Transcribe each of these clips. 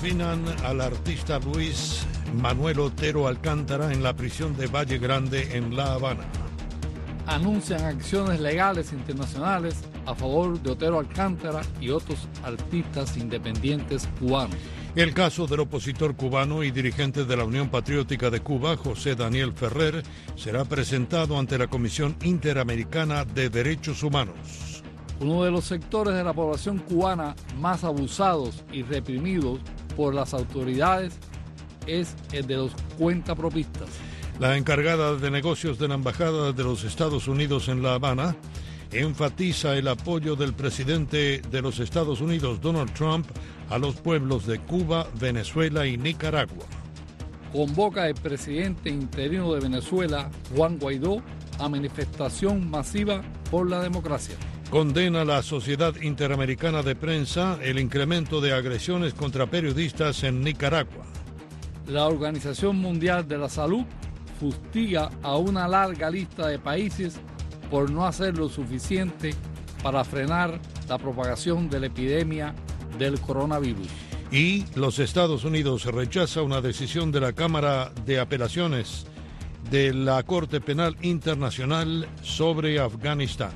confinan al artista Luis Manuel Otero Alcántara en la prisión de Valle Grande en La Habana. Anuncian acciones legales internacionales a favor de Otero Alcántara y otros artistas independientes cubanos. El caso del opositor cubano y dirigente de la Unión Patriótica de Cuba, José Daniel Ferrer, será presentado ante la Comisión Interamericana de Derechos Humanos. Uno de los sectores de la población cubana más abusados y reprimidos por las autoridades es el de los cuentapropistas. La encargada de negocios de la Embajada de los Estados Unidos en La Habana enfatiza el apoyo del presidente de los Estados Unidos, Donald Trump, a los pueblos de Cuba, Venezuela y Nicaragua. Convoca el presidente interino de Venezuela, Juan Guaidó, a manifestación masiva por la democracia. Condena la Sociedad Interamericana de Prensa el incremento de agresiones contra periodistas en Nicaragua. La Organización Mundial de la Salud fustiga a una larga lista de países por no hacer lo suficiente para frenar la propagación de la epidemia del coronavirus. Y los Estados Unidos rechaza una decisión de la Cámara de Apelaciones de la Corte Penal Internacional sobre Afganistán.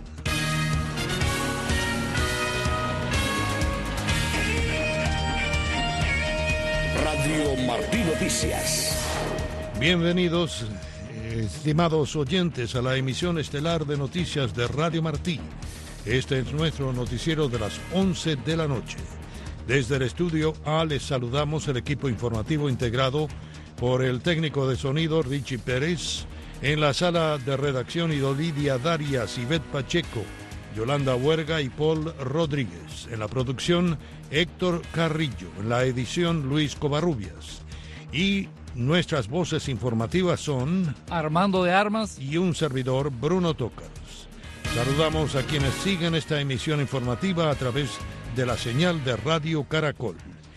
Radio Martí Noticias. Bienvenidos, estimados oyentes, a la emisión estelar de noticias de Radio Martí. Este es nuestro noticiero de las 11 de la noche. Desde el estudio A les saludamos el equipo informativo integrado por el técnico de sonido Richie Pérez, en la sala de redacción Lidia Darias, Ivette Pacheco, Yolanda Huerga y Paul Rodríguez. En la producción Héctor Carrillo, en la edición Luis Covarrubias. Y nuestras voces informativas son Armando de Armas y un servidor, Bruno Tócaros. Saludamos a quienes siguen esta emisión informativa a través de la señal de Radio Caracol.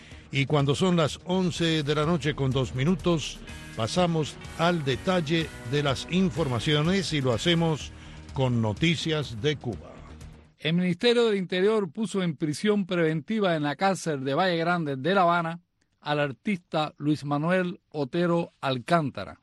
Y cuando son las 11 de la noche con 2 minutos, pasamos al detalle de las informaciones y lo hacemos con Noticias de Cuba. El Ministerio del Interior puso en prisión preventiva en la cárcel de Valle Grande de La Habana al artista Luis Manuel Otero Alcántara.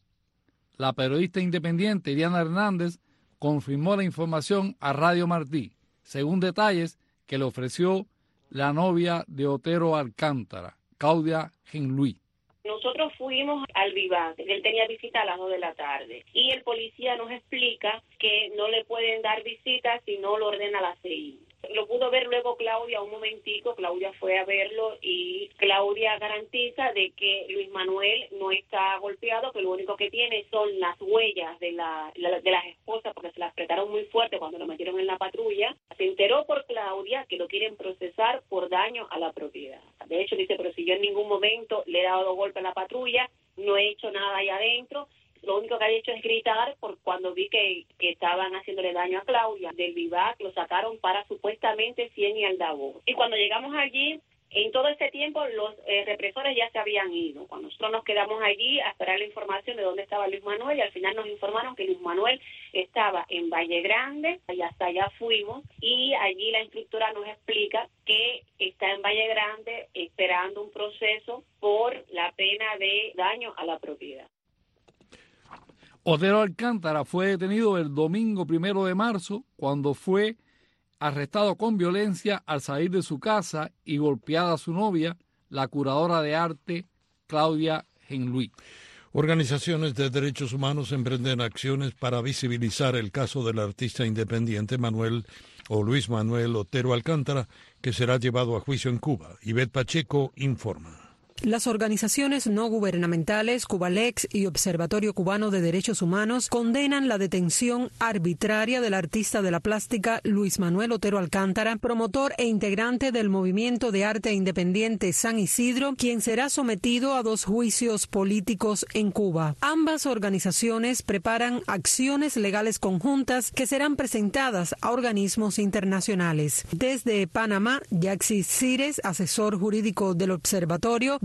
La periodista independiente Diana Hernández confirmó la información a Radio Martí, según detalles que le ofreció la novia de Otero Alcántara, Claudia Genluí. Nosotros fuimos al Vivac, él tenía visita a las 2 de la tarde y el policía nos explica que no le pueden dar visita si no lo ordena la CI. Lo pudo ver luego Claudia un momentico, Claudia fue a verlo y Claudia garantiza de que Luis Manuel no está golpeado, que lo único que tiene son las huellas de las esposas porque se las apretaron muy fuerte cuando lo metieron en la patrulla. Se enteró por Claudia que lo quieren procesar por daño a la propiedad. De hecho dice, pero si yo en ningún momento le he dado golpe a la patrulla, no he hecho nada ahí adentro. Lo único que ha hecho es gritar por cuando vi que estaban haciéndole daño a Claudia. Del Vivac lo sacaron para supuestamente 100 y Aldabón. Y cuando llegamos allí, en todo ese tiempo los represores ya se habían ido. Cuando nosotros nos quedamos allí a esperar la información de dónde estaba Luis Manuel y al final nos informaron que Luis Manuel estaba en Valle Grande y hasta allá fuimos y allí la instructora nos explica que está en Valle Grande esperando un proceso por la pena de daño a la propiedad. Otero Alcántara fue detenido el domingo 1 de marzo cuando fue arrestado con violencia al salir de su casa y golpeada a su novia, la curadora de arte Claudia Genluí. Organizaciones de derechos humanos emprenden acciones para visibilizar el caso del artista independiente Luis Manuel Otero Alcántara, que será llevado a juicio en Cuba. Ivette Pacheco informa. Las organizaciones no gubernamentales Cubalex y Observatorio Cubano de Derechos Humanos condenan la detención arbitraria del artista de la plástica Luis Manuel Otero Alcántara, promotor e integrante del Movimiento de Arte Independiente San Isidro, quien será sometido a 2 juicios políticos en Cuba. Ambas organizaciones preparan acciones legales conjuntas que serán presentadas a organismos internacionales. Desde Panamá, Yaxi Cires, asesor jurídico del observatorio,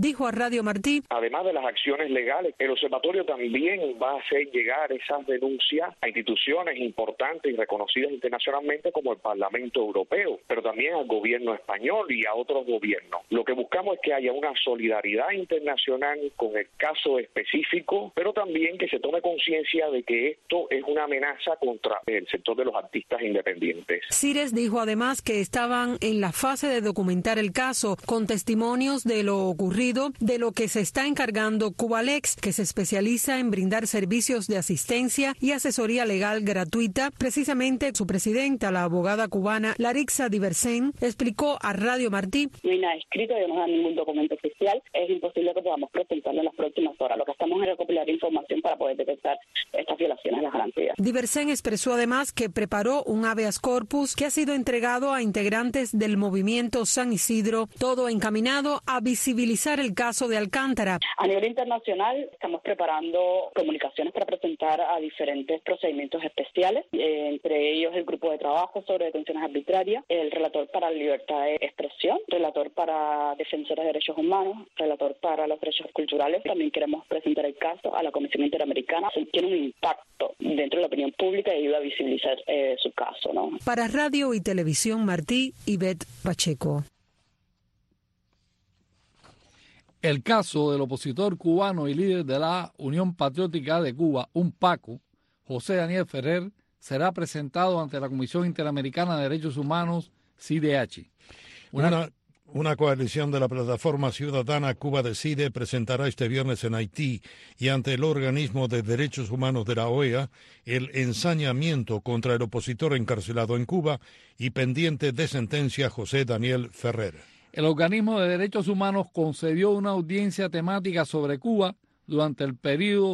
dijo a Radio Martí: además de las acciones legales, el observatorio también va a hacer llegar esas denuncias a instituciones importantes y reconocidas internacionalmente como el Parlamento Europeo, pero también al gobierno español y a otros gobiernos. Lo que buscamos es que haya una solidaridad internacional con el caso específico, pero también que se tome conciencia de que esto es una amenaza contra el sector de los artistas independientes. Cires dijo además que estaban en la fase de documentar el caso con testimonios de lo ocurrido, de lo que se está encargando Cubalex, que se especializa en brindar servicios de asistencia y asesoría legal gratuita. Precisamente su presidenta, la abogada cubana Larixa Diversen, explicó a Radio Martí: no hay nada escrito, no hay ningún documento oficial, es imposible que podamos presentarlo en las próximas horas. Lo que estamos es recopilar información para poder detectar estas violaciones a las garantías. Diversen expresó además que preparó un habeas corpus que ha sido entregado a integrantes del movimiento San Isidro, todo encaminado a visibilizar el caso de Alcántara. A nivel internacional estamos preparando comunicaciones para presentar a diferentes procedimientos especiales, entre ellos el grupo de trabajo sobre detenciones arbitrarias, el relator para la libertad de expresión, relator para defensores de derechos humanos, relator para los derechos culturales. También queremos presentar el caso a la Comisión Interamericana. Tiene un impacto dentro de la opinión pública y ayuda a visibilizar su caso, ¿no? Para Radio y Televisión Martí, Ivette Pacheco. El caso del opositor cubano y líder de la Unión Patriótica de Cuba, UNPACU, José Daniel Ferrer, será presentado ante la Comisión Interamericana de Derechos Humanos, CIDH. Una coalición de la plataforma ciudadana Cuba Decide presentará este viernes en Haití y ante el organismo de derechos humanos de la OEA el ensañamiento contra el opositor encarcelado en Cuba y pendiente de sentencia José Daniel Ferrer. El organismo de derechos humanos concedió una audiencia temática sobre Cuba durante el periodo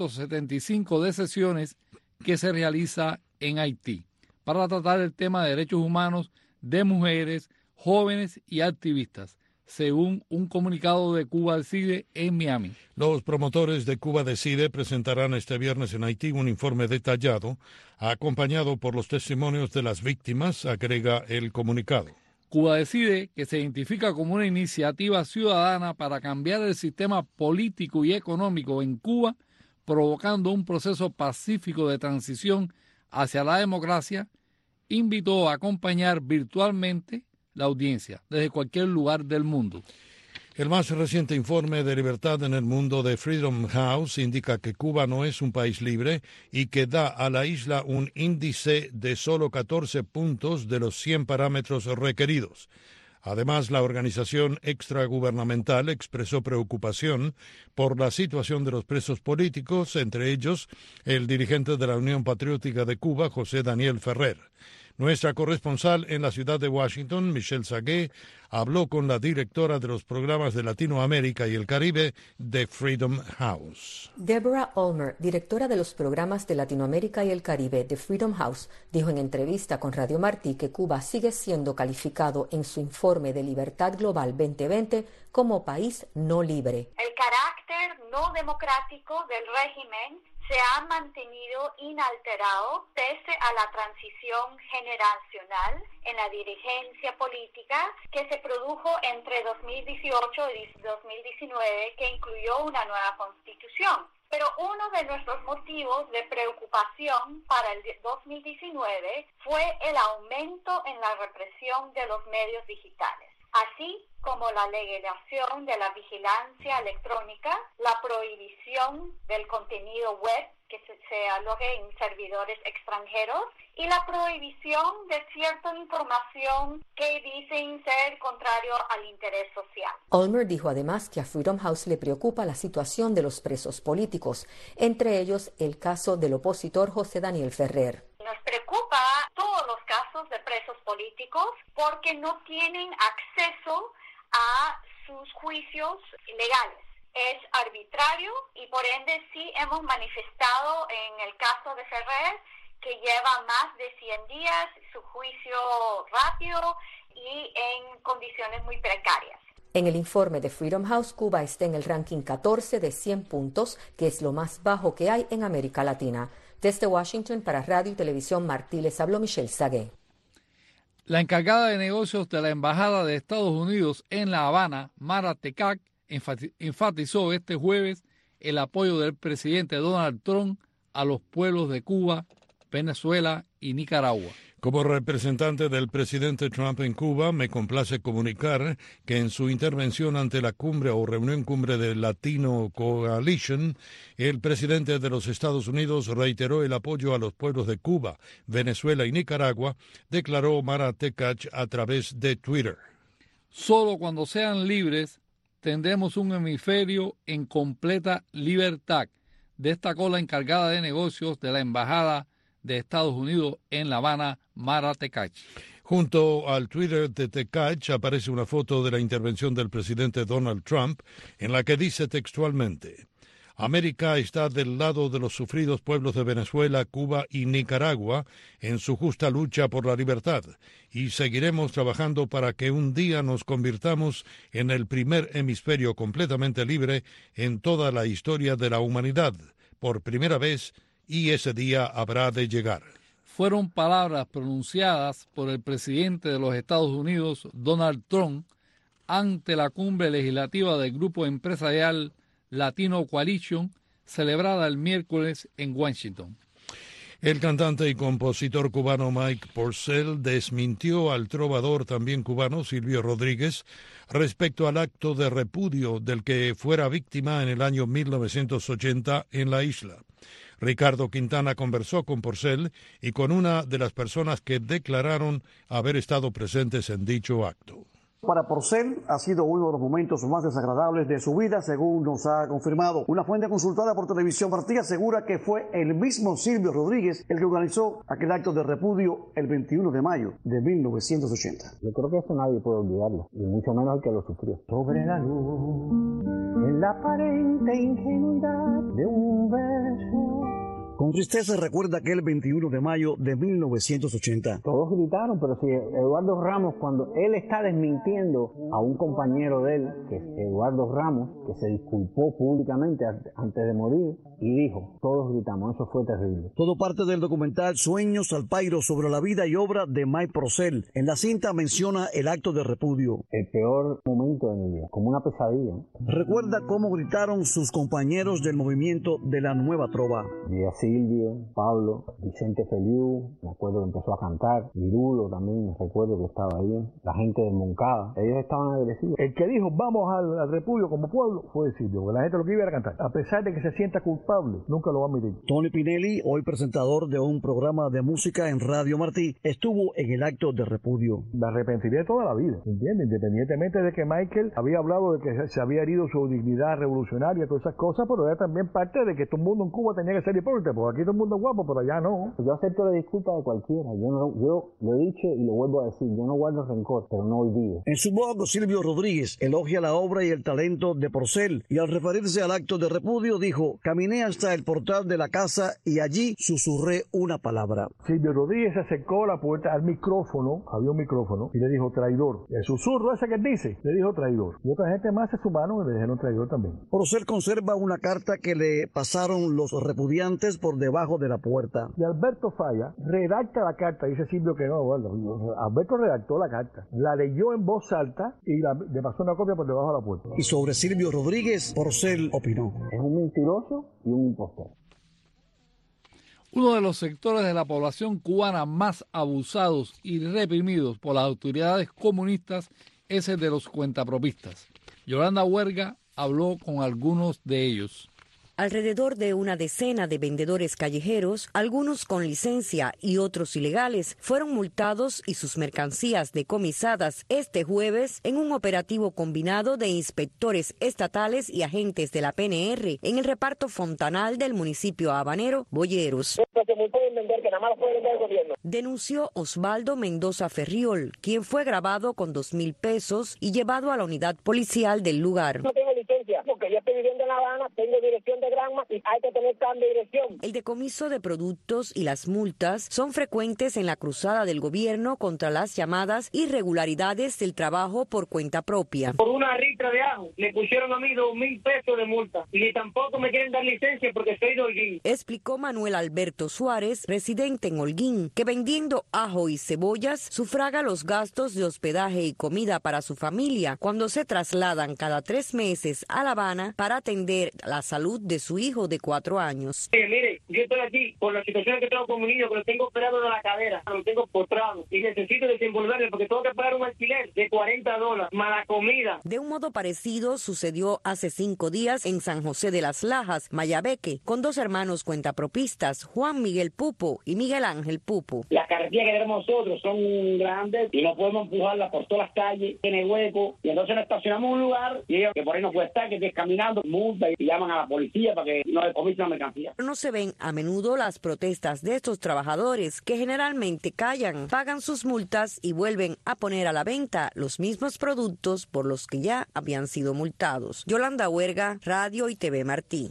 175 de sesiones que se realiza en Haití para tratar el tema de derechos humanos de mujeres, jóvenes y activistas, según un comunicado de Cuba Decide en Miami. Los promotores de Cuba Decide presentarán este viernes en Haití un informe detallado, acompañado por los testimonios de las víctimas, agrega el comunicado. Cuba Decide, que se identifica como una iniciativa ciudadana para cambiar el sistema político y económico en Cuba, provocando un proceso pacífico de transición hacia la democracia, invitó a acompañar virtualmente la audiencia desde cualquier lugar del mundo. El más reciente informe de libertad en el mundo de Freedom House indica que Cuba no es un país libre y que da a la isla un índice de solo 14 puntos de los 100 parámetros requeridos. Además, la organización extragubernamental expresó preocupación por la situación de los presos políticos, entre ellos el dirigente de la Unión Patriótica de Cuba, José Daniel Ferrer. Nuestra corresponsal en la ciudad de Washington, Michelle Sagué, habló con la directora de los programas de Latinoamérica y el Caribe de Freedom House. Deborah Ulmer, directora de los programas de Latinoamérica y el Caribe de Freedom House, dijo en entrevista con Radio Martí que Cuba sigue siendo calificado en su informe de Libertad Global 2020 como país no libre. El carácter no democrático del régimen se ha mantenido inalterado pese a la transición generacional en la dirigencia política que se produjo entre 2018 y 2019, que incluyó una nueva constitución. Pero uno de nuestros motivos de preocupación para el 2019 fue el aumento en la represión de los medios digitales, así como la legalización de la vigilancia electrónica, la prohibición del contenido web que se aloje en servidores extranjeros y la prohibición de cierta información que dicen ser contrario al interés social. Ulmer dijo además que a Freedom House le preocupa la situación de los presos políticos, entre ellos el caso del opositor José Daniel Ferrer. Nos preocupa todos los casos de presos políticos porque no tienen acceso a sus juicios legales. Es arbitrario y por ende sí hemos manifestado en el caso de Ferrer que lleva más de 100 días su juicio rápido y en condiciones muy precarias. En el informe de Freedom House, Cuba está en el ranking 14 de 100 puntos, que es lo más bajo que hay en América Latina. Desde Washington, para Radio y Televisión Martí, les habló Michelle Sagué. La encargada de negocios de la Embajada de Estados Unidos en La Habana, Mara Tecac, enfatizó este jueves el apoyo del presidente Donald Trump a los pueblos de Cuba, Venezuela y Nicaragua. Como representante del presidente Trump en Cuba, me complace comunicar que en su intervención ante la cumbre o reunión cumbre de Latino Coalition, el presidente de los Estados Unidos reiteró el apoyo a los pueblos de Cuba, Venezuela y Nicaragua, declaró Mara Tekach a través de Twitter. Solo cuando sean libres tendremos un hemisferio en completa libertad, destacó la encargada de negocios de la Embajada de Estados Unidos en La Habana, Mara Tekach. Junto al Twitter de Tekach aparece una foto de la intervención del presidente Donald Trump en la que dice textualmente: América está del lado de los sufridos pueblos de Venezuela, Cuba y Nicaragua en su justa lucha por la libertad y seguiremos trabajando para que un día nos convirtamos en el primer hemisferio completamente libre en toda la historia de la humanidad, por primera vez, y ese día habrá de llegar. Fueron palabras pronunciadas por el presidente de los Estados Unidos, Donald Trump, ante la cumbre legislativa del grupo empresarial Latino Coalition, celebrada el miércoles en Washington. El cantante y compositor cubano Mike Porcel desmintió al trovador también cubano Silvio Rodríguez respecto al acto de repudio del que fuera víctima en el año 1980 en la isla. Ricardo Quintana conversó con Porcel y con una de las personas que declararon haber estado presentes en dicho acto. Para Porcel ha sido uno de los momentos más desagradables de su vida, según nos ha confirmado. Una fuente consultada por Televisión Martí asegura que fue el mismo Silvio Rodríguez el que organizó aquel acto de repudio el 21 de mayo de 1980. Yo creo que eso nadie puede olvidarlo, y mucho menos el que lo sufrió. Sobre la luz, en la aparente ingenuidad de un verso. Con tristeza recuerda aquel 21 de mayo de 1980. Todos gritaron, pero si Eduardo Ramos, cuando él está desmintiendo a un compañero de él, que es Eduardo Ramos, que se disculpó públicamente antes de morir, y dijo, todos gritamos, eso fue terrible. Todo parte del documental Sueños al Pairo sobre la vida y obra de Mike Porcel. En la cinta menciona el acto de repudio. El peor momento de mi vida, como una pesadilla. Recuerda cómo gritaron sus compañeros del movimiento de la Nueva Trova. Silvio, Pablo, Vicente Feliu, me acuerdo que empezó a cantar, Virulo también, me recuerdo que estaba ahí, la gente de Moncada, ellos estaban agresivos. El que dijo vamos al repudio como pueblo fue Silvio, porque la gente lo que iba era cantar, a pesar de que se sienta culpable, nunca lo va a admitir. Tony Pinelli, hoy presentador de un programa de música en Radio Martí, estuvo en el acto de repudio. Me arrepentiría toda la vida, ¿entiendes? Independientemente de que Michael había hablado de que se había herido su dignidad revolucionaria, todas esas cosas, pero era también parte de que todo el mundo en Cuba tenía que ser hipócrita, porque aquí todo el mundo es guapo, pero allá no. Yo acepto la disculpa de cualquiera. Yo lo he dicho y lo vuelvo a decir. Yo no guardo rencor, pero no olvido. En su blog, Silvio Rodríguez elogia la obra y el talento de Porcel y al referirse al acto de repudio dijo: caminé hasta el portal de la casa y allí susurré una palabra. Silvio Rodríguez se acercó a la puerta al micrófono, había un micrófono, y le dijo traidor. El susurro ese que él dice, le dijo traidor. Y otra gente más es humano y le dijeron traidor también. Porcel conserva una carta que le pasaron los repudiantes por debajo de la puerta. Y Alberto Falla redacta la carta, dice Silvio que no, bueno, Alberto redactó la carta, la leyó en voz alta y le pasó una copia por debajo de la puerta. Y sobre Silvio Rodríguez, Porcel opinó: es un mentiroso y un impostor. Uno de los sectores de la población cubana más abusados y reprimidos por las autoridades comunistas es el de los cuentapropistas. Yolanda Huerga habló con algunos de ellos. Alrededor de una decena de vendedores callejeros, algunos con licencia y otros ilegales, fueron multados y sus mercancías decomisadas este jueves en un operativo combinado de inspectores estatales y agentes de la PNR en el reparto Fontanal del municipio habanero Boyeros. Denunció Osvaldo Mendoza Ferriol, quien fue grabado con 2.000 pesos y llevado a la unidad policial del lugar. No tengo licencia licencia, porque yo estoy viviendo en La Habana, tengo dirección de Granma y hay que tener cambio de dirección. El decomiso de productos y las multas son frecuentes en la cruzada del gobierno contra las llamadas irregularidades del trabajo por cuenta propia. Por una ristra de ajo le pusieron a mí 2,000 pesos de multa y tampoco me quieren dar licencia porque soy de Holguín. Explicó Manuel Alberto Suárez, residente en Holguín, que vendiendo ajo y cebollas sufraga los gastos de hospedaje y comida para su familia cuando se trasladan cada 3 meses a La Habana para atender la salud de su hijo de 4 años. Mire, yo estoy aquí por la situación que tengo con mi niño, que lo tengo operado de la cadera, lo tengo postrado y necesito desenvolverme porque tengo que pagar un alquiler de $40 más la comida. De un modo parecido sucedió hace 5 días en San José de las Lajas, Mayabeque, con 2 hermanos cuentapropistas, Juan Miguel Pupo y Miguel Ángel Pupo. Las carretillas que tenemos nosotros son grandes y no podemos empujarlas por todas las calles, tiene hueco, y entonces nos estacionamos en un lugar y ellos que por ahí no puede estar, que estés caminando, multa y llaman a la policía para que no decomisen la mercancía. No se ven a menudo las protestas de estos trabajadores que generalmente callan, pagan sus multas y vuelven a poner a la venta los mismos productos por los que ya habían sido multados. Yolanda Huerga, Radio y TV Martí.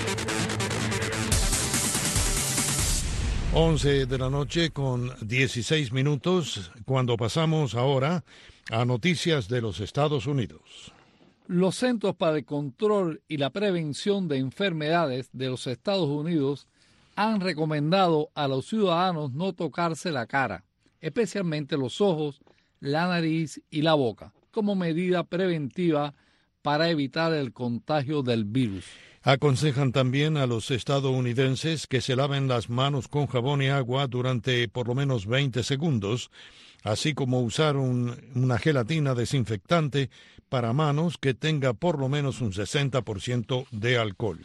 11 de la noche con 16 minutos, cuando pasamos ahora a noticias de los Estados Unidos. Los Centros para el Control y la Prevención de Enfermedades de los Estados Unidos han recomendado a los ciudadanos no tocarse la cara, especialmente los ojos, la nariz y la boca, como medida preventiva para evitar el contagio del virus. Aconsejan también a los estadounidenses que se laven las manos con jabón y agua durante por lo menos 20 segundos, así como usar una gelatina desinfectante para manos que tenga por lo menos un 60% de alcohol.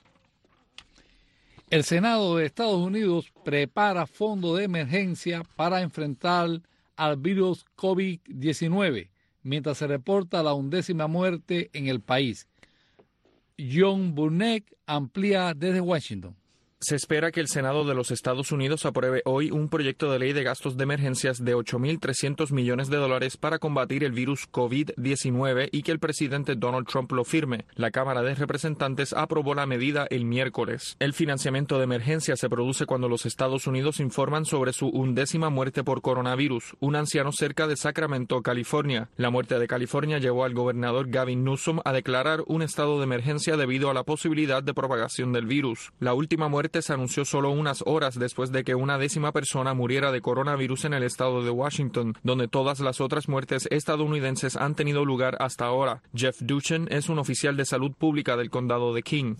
El Senado de Estados Unidos prepara fondo de emergencia para enfrentar al virus COVID-19, mientras se reporta la 11ª muerte en el país. John Burnett amplía desde Washington. Se espera que el Senado de los Estados Unidos apruebe hoy un proyecto de ley de gastos de emergencias de $8.300 millones para combatir el virus COVID-19 y que el presidente Donald Trump lo firme. La Cámara de Representantes aprobó la medida el miércoles. El financiamiento de emergencia se produce cuando los Estados Unidos informan sobre su 11ª muerte por coronavirus, un anciano cerca de Sacramento, California. La muerte de California llevó al gobernador Gavin Newsom a declarar un estado de emergencia debido a la posibilidad de propagación del virus. La última muerte se anunció solo unas horas después de que una 10ª persona muriera de coronavirus en el estado de Washington, donde todas las otras muertes estadounidenses han tenido lugar hasta ahora. Jeff Duchen es un oficial de salud pública del condado de King.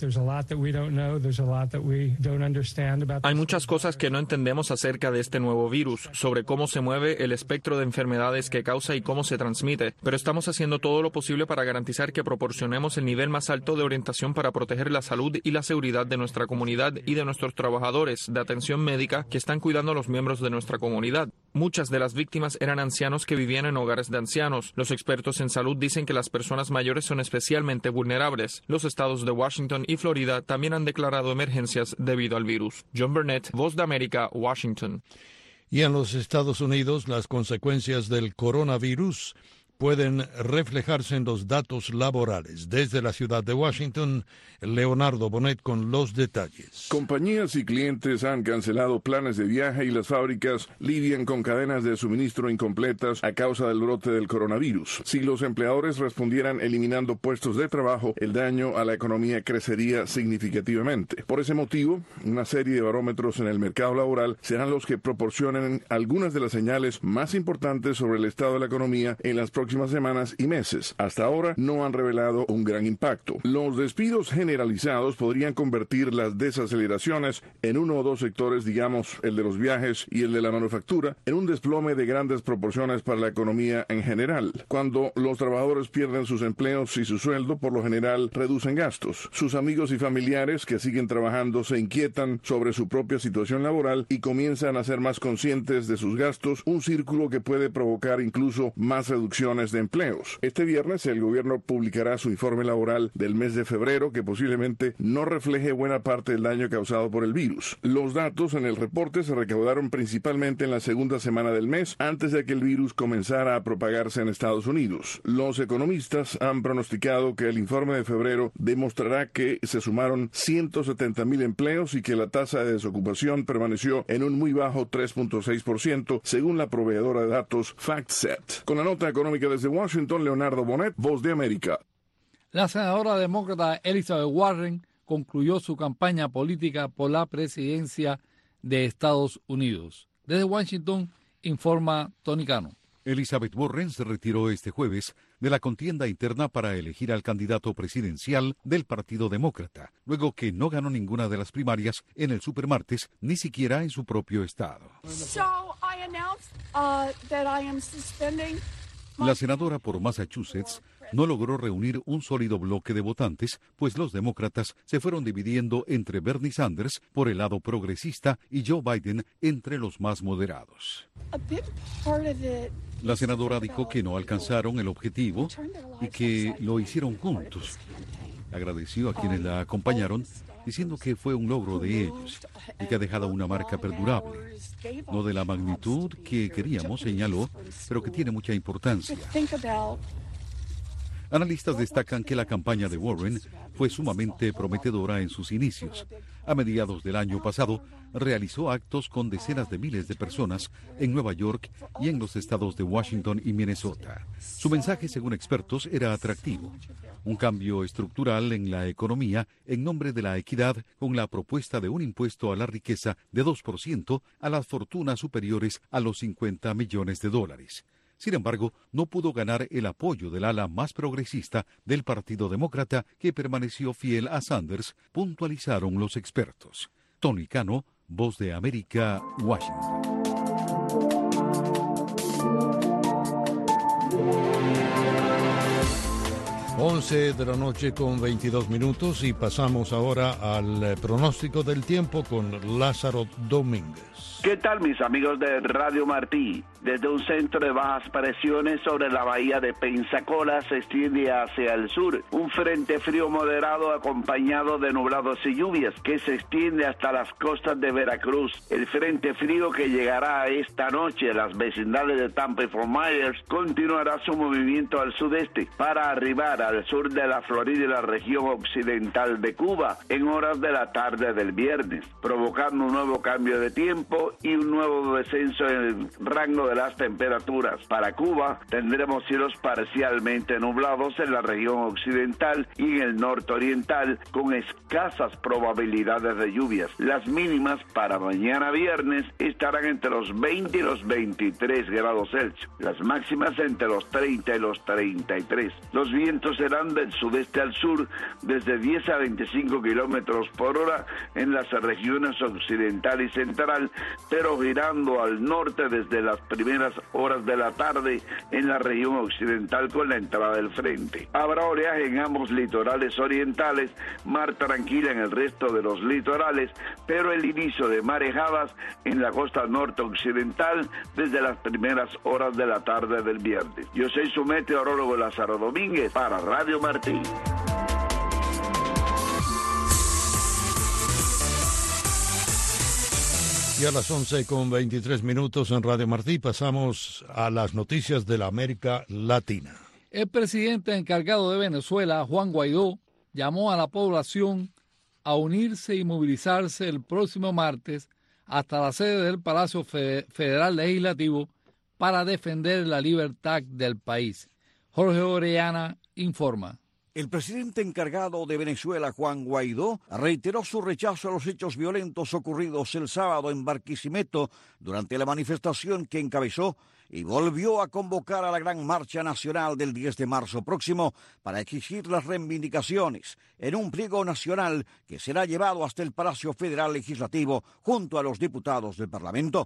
Hay muchas cosas que no entendemos acerca de este nuevo virus, sobre cómo se mueve, el espectro de enfermedades que causa y cómo se transmite, pero estamos haciendo todo lo posible para garantizar que proporcionemos el nivel más alto de orientación para proteger la salud y la seguridad de nuestra comunidad y de nuestros trabajadores de atención médica que están cuidando a los miembros de nuestra comunidad. Muchas de las víctimas eran ancianos que vivían en hogares de ancianos. Los expertos en salud dicen que las personas mayores son especialmente vulnerables. Los estados de Washington y Florida también han declarado emergencias debido al virus. John Burnett, Voz de América, Washington. Y en los Estados Unidos, las consecuencias del coronavirus pueden reflejarse en los datos laborales. Desde la ciudad de Washington, Leonardo Bonet con los detalles. Compañías y clientes han cancelado planes de viaje y las fábricas lidian con cadenas de suministro incompletas a causa del brote del coronavirus. Si los empleadores respondieran eliminando puestos de trabajo, el daño a la economía crecería significativamente. Por ese motivo, una serie de barómetros en el mercado laboral serán los que proporcionen algunas de las señales más importantes sobre el estado de la economía en las próximas semanas y meses. Hasta ahora no han revelado un gran impacto. Los despidos generalizados podrían convertir las desaceleraciones en uno o dos sectores, digamos el de los viajes y el de la manufactura, en un desplome de grandes proporciones para la economía en general. Cuando los trabajadores pierden sus empleos y su sueldo, por lo general reducen gastos. Sus amigos y familiares que siguen trabajando se inquietan sobre su propia situación laboral y comienzan a ser más conscientes de sus gastos, un círculo que puede provocar incluso más reducciones millones de empleos. Este viernes el gobierno publicará su informe laboral del mes de febrero, que posiblemente no refleje buena parte del daño causado por el virus. Los datos en el reporte se recaudaron principalmente en la segunda semana del mes, antes de que el virus comenzara a propagarse en Estados Unidos. Los economistas han pronosticado que el informe de febrero demostrará que se sumaron 170,000 empleos y que la tasa de desocupación permaneció en un muy bajo 3.6%, según la proveedora de datos FactSet. Con la nota económica desde Washington, Leonardo Bonet, Voz de América. La senadora demócrata Elizabeth Warren concluyó su campaña política por la presidencia de Estados Unidos. Desde Washington, informa Tony Cano. Elizabeth Warren se retiró este jueves de la contienda interna para elegir al candidato presidencial del Partido Demócrata, luego que no ganó ninguna de las primarias en el supermartes, ni siquiera en su propio estado. La senadora por Massachusetts no logró reunir un sólido bloque de votantes, pues los demócratas se fueron dividiendo entre Bernie Sanders por el lado progresista y Joe Biden entre los más moderados. La senadora dijo que no alcanzaron el objetivo y que lo hicieron juntos. Agradeció a quienes la acompañaron, diciendo que fue un logro de ellos y que ha dejado una marca perdurable. No de la magnitud que queríamos, señaló, pero que tiene mucha importancia. Analistas destacan que la campaña de Warren fue sumamente prometedora en sus inicios. A mediados del año pasado, realizó actos con decenas de miles de personas en Nueva York y en los estados de Washington y Minnesota. Su mensaje, según expertos, era atractivo. Un cambio estructural en la economía en nombre de la equidad, con la propuesta de un impuesto a la riqueza de 2% a las fortunas superiores a los $50 millones. Sin embargo, no pudo ganar el apoyo del ala más progresista del Partido Demócrata, que permaneció fiel a Sanders, puntualizaron los expertos. Tony Cano, Voz de América, Washington. Once de la noche con 22 minutos y pasamos ahora al pronóstico del tiempo con Lázaro Domínguez. ¿Qué tal, mis amigos de Radio Martí? Desde un centro de bajas presiones sobre la bahía de Pensacola se extiende hacia el sur un frente frío moderado acompañado de nublados y lluvias que se extiende hasta las costas de Veracruz. El frente frío, que llegará esta noche a las vecindades de Tampa y Fort Myers, continuará su movimiento al sudeste para arribar al sur de la Florida y la región occidental de Cuba en horas de la tarde del viernes, provocando un nuevo cambio de tiempo y un nuevo descenso en el rango de las temperaturas. Para Cuba tendremos cielos parcialmente nublados en la región occidental y en el nororiental, con escasas probabilidades de lluvias. Las mínimas para mañana viernes estarán entre los 20 y los 23 grados Celsius, las máximas entre los 30 y los 33. Los vientos serán del sudeste al sur desde 10 a 25 kilómetros por hora en las regiones occidental y central, pero girando al norte desde las primeras horas de la tarde en la región occidental con la entrada del frente. Habrá oleaje en ambos litorales orientales, mar tranquila en el resto de los litorales, pero el inicio de marejadas en la costa norte occidental desde las primeras horas de la tarde del viernes. Yo soy su meteorólogo Lázaro Domínguez para Radio Martí. Y a las 11 con 23 minutos en Radio Martí pasamos a las noticias de la América Latina. El presidente encargado de Venezuela, Juan Guaidó, llamó a la población a unirse y movilizarse el próximo martes hasta la sede del Palacio Federal Legislativo para defender la libertad del país. Jorge Orellana informa. El presidente encargado de Venezuela, Juan Guaidó, reiteró su rechazo a los hechos violentos ocurridos el sábado en Barquisimeto durante la manifestación que encabezó y volvió a convocar a la gran marcha nacional del 10 de marzo próximo para exigir las reivindicaciones en un pliego nacional que será llevado hasta el Palacio Federal Legislativo junto a los diputados del Parlamento.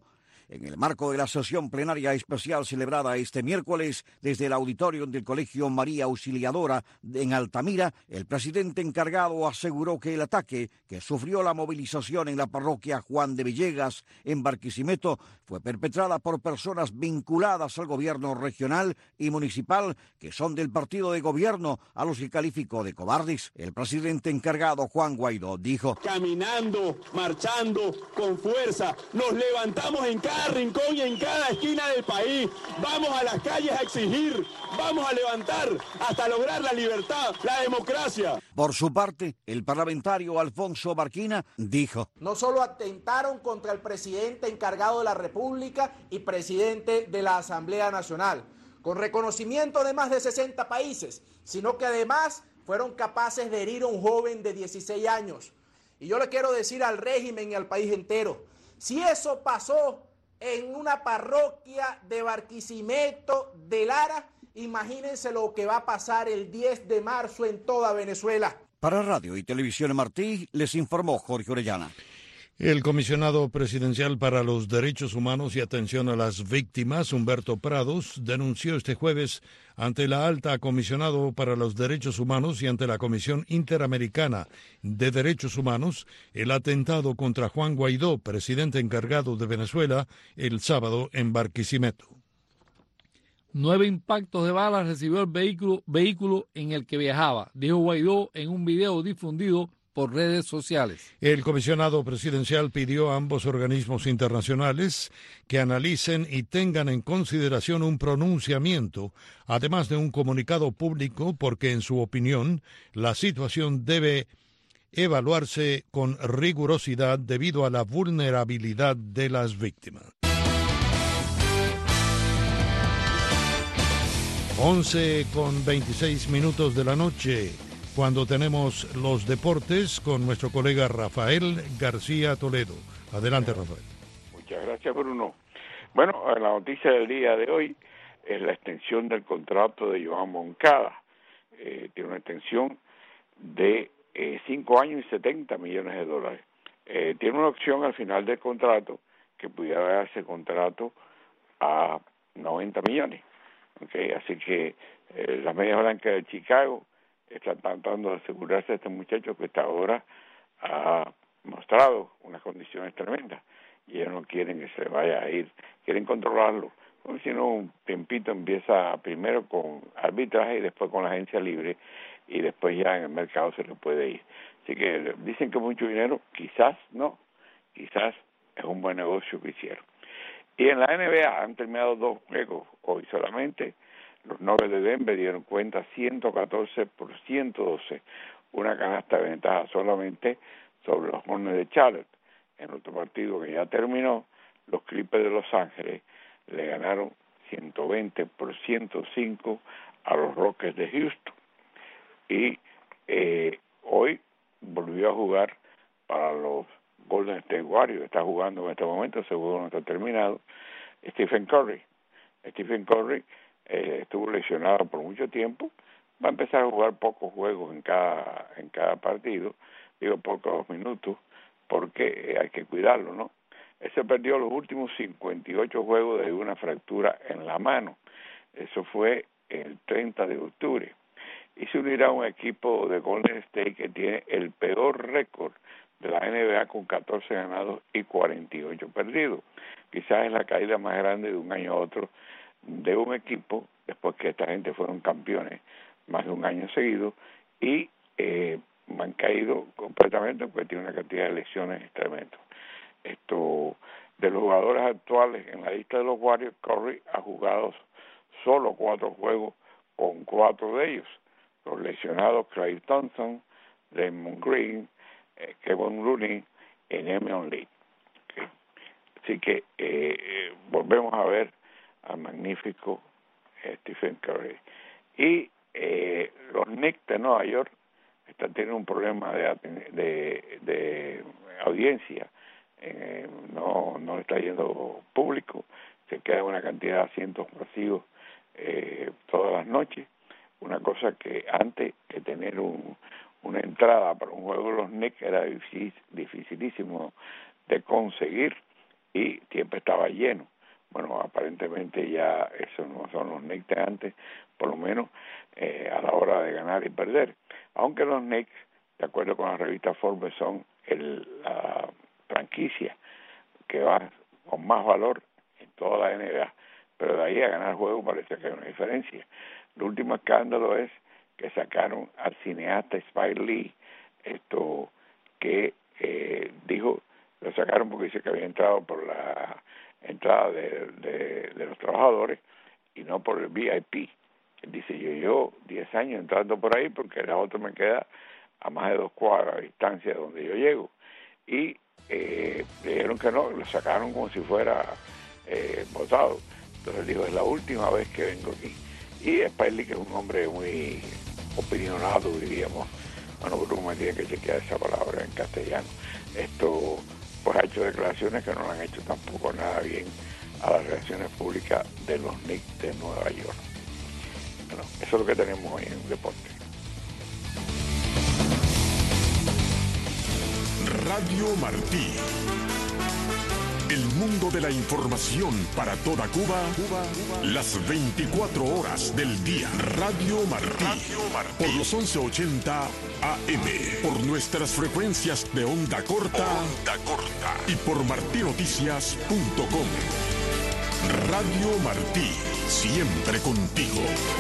en el marco de la sesión plenaria especial celebrada este miércoles desde el auditorio del Colegio María Auxiliadora en Altamira, el presidente encargado aseguró que el ataque que sufrió la movilización en la parroquia Juan de Villegas en Barquisimeto fue perpetrada por personas vinculadas al gobierno regional y municipal que son del partido de gobierno, a los que calificó de cobardes. El presidente encargado, Juan Guaidó, dijo: caminando, marchando, con fuerza, nos levantamos en cada rincón y en cada esquina del país, vamos a las calles a exigir, vamos a levantar hasta lograr la libertad, la democracia. Por su parte, el parlamentario Alfonso Barquina dijo: no solo atentaron contra el presidente encargado de la República y presidente de la Asamblea Nacional, con reconocimiento de más de 60 países, sino que además fueron capaces de herir a un joven de 16 años. Y yo le quiero decir al régimen y al país entero, si eso pasó en una parroquia de Barquisimeto, de Lara, imagínense lo que va a pasar el 10 de marzo en toda Venezuela. Para Radio y Televisión Martí, les informó Jorge Orellana. El comisionado presidencial para los Derechos Humanos y Atención a las Víctimas, Humberto Prados, denunció este jueves ante la Alta Comisionado para los Derechos Humanos y ante la Comisión Interamericana de Derechos Humanos el atentado contra Juan Guaidó, presidente encargado de Venezuela, el sábado en Barquisimeto. 9 impactos de balas recibió el vehículo en el que viajaba, dijo Guaidó en un video difundido por redes sociales. El comisionado presidencial pidió a ambos organismos internacionales que analicen y tengan en consideración un pronunciamiento, además de un comunicado público, porque en su opinión la situación debe evaluarse con rigurosidad debido a la vulnerabilidad de las víctimas. 11:26 de la noche. Cuando tenemos los deportes con nuestro colega Rafael García Toledo. Adelante, Rafael. Muchas gracias, Bruno. Bueno, la noticia del día de hoy es la extensión del contrato de Joan Moncada. Tiene una extensión de 5 años y $70 millones. Tiene una opción al final del contrato que pudiera darse el contrato a 90 millones. Okay, así que la Media Blanca de Chicago está tratando de asegurarse de este muchacho que hasta ahora ha mostrado unas condiciones tremendas y ellos no quieren que se vaya a ir, quieren controlarlo, porque si no un tiempito empieza primero con arbitraje y después con la agencia libre y después ya en el mercado se le puede ir. Así que dicen que mucho dinero, quizás no, quizás es un buen negocio que hicieron. Y en la NBA han terminado 2 juegos hoy solamente. Los Nuggets de Denver dieron cuenta 114 por 112, una canasta de ventaja solamente sobre los Hornets de Charlotte. En otro partido que ya terminó, los Clippers de Los Ángeles le ganaron 120 por 105 a los Rockets de Houston. Y hoy volvió a jugar para los Golden State Warriors, está jugando en este momento, seguro no está terminado, Stephen Curry. Estuvo lesionado por mucho tiempo, va a empezar a jugar pocos juegos en cada partido, digo pocos minutos, porque hay que cuidarlo, ¿no? Él se perdió los últimos 58 juegos de una fractura en la mano, eso fue el 30 de octubre, y se unirá a un equipo de Golden State que tiene el peor récord de la NBA con 14 ganados y 48 perdidos. Quizás es la caída más grande de un año a otro de un equipo, después que esta gente fueron campeones más de un año seguido, y han caído completamente porque tiene una cantidad de lesiones tremendas. De los jugadores actuales en la lista de los Warriors, Curry ha jugado solo 4 juegos con 4 de ellos. Los lesionados Klay Thompson, Draymond Green, Kevin Looney y Damian Lee. Okay. Así que volvemos a ver al magnífico Stephen Curry. Y los Knicks de Nueva York tienen un problema de audiencia. No está yendo público, se queda una cantidad de asientos vacíos todas las noches. Una cosa que antes de tener una entrada para un juego de los Knicks era dificilísimo de conseguir, y siempre estaba lleno. Bueno, aparentemente ya eso no son los Knicks de antes, por lo menos a la hora de ganar y perder. Aunque los Knicks, de acuerdo con la revista Forbes, son la franquicia que va con más valor en toda la NBA, pero de ahí a ganar juego parece que hay una diferencia. El último escándalo es que sacaron al cineasta Spike Lee, que dijo, lo sacaron porque dice que había entrado por la entrada de los trabajadores y no por el VIP. Él dice, yo 10 años entrando por ahí porque la otra me queda a más de 2 cuadras de distancia de donde yo llego. Y le dijeron que no, lo sacaron como si fuera votado. Entonces dijo, es la última vez que vengo aquí. Y Spike Lee, que es un hombre muy opinionado, diríamos, bueno, Bruno me tiene que chequear esa palabra en castellano, pues ha hecho declaraciones que no le han hecho tampoco nada bien a las relaciones públicas de los Knicks de Nueva York. Bueno, eso es lo que tenemos hoy en deporte. Radio Martí. El mundo de la información para toda Cuba, las 24 horas del día. Radio Martí. Por los 1180 AM. Por nuestras frecuencias de onda corta. Y por martinoticias.com. Radio Martí. Siempre contigo.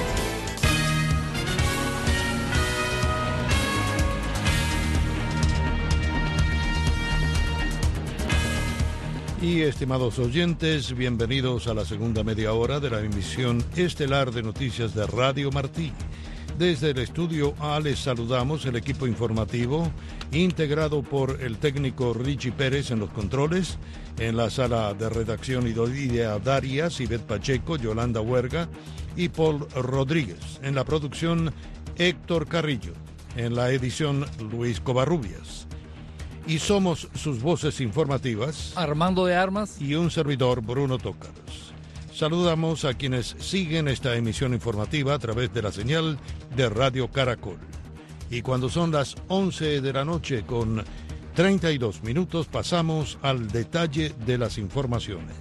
Y estimados oyentes, bienvenidos a la segunda media hora de la emisión estelar de noticias de Radio Martí. Desde el estudio A les saludamos el equipo informativo, integrado por el técnico Richie Pérez en los controles, en la sala de redacción Idolía Darias, Ivette Pacheco, Yolanda Huerga y Paul Rodríguez. En la producción Héctor Carrillo, en la edición Luis Covarrubias. Y somos sus voces informativas, Armando de Armas y un servidor, Bruno Tócaros. Saludamos a quienes siguen esta emisión informativa a través de la señal de Radio Caracol. Y cuando son las 11 de la noche con 32 minutos, pasamos al detalle de las informaciones.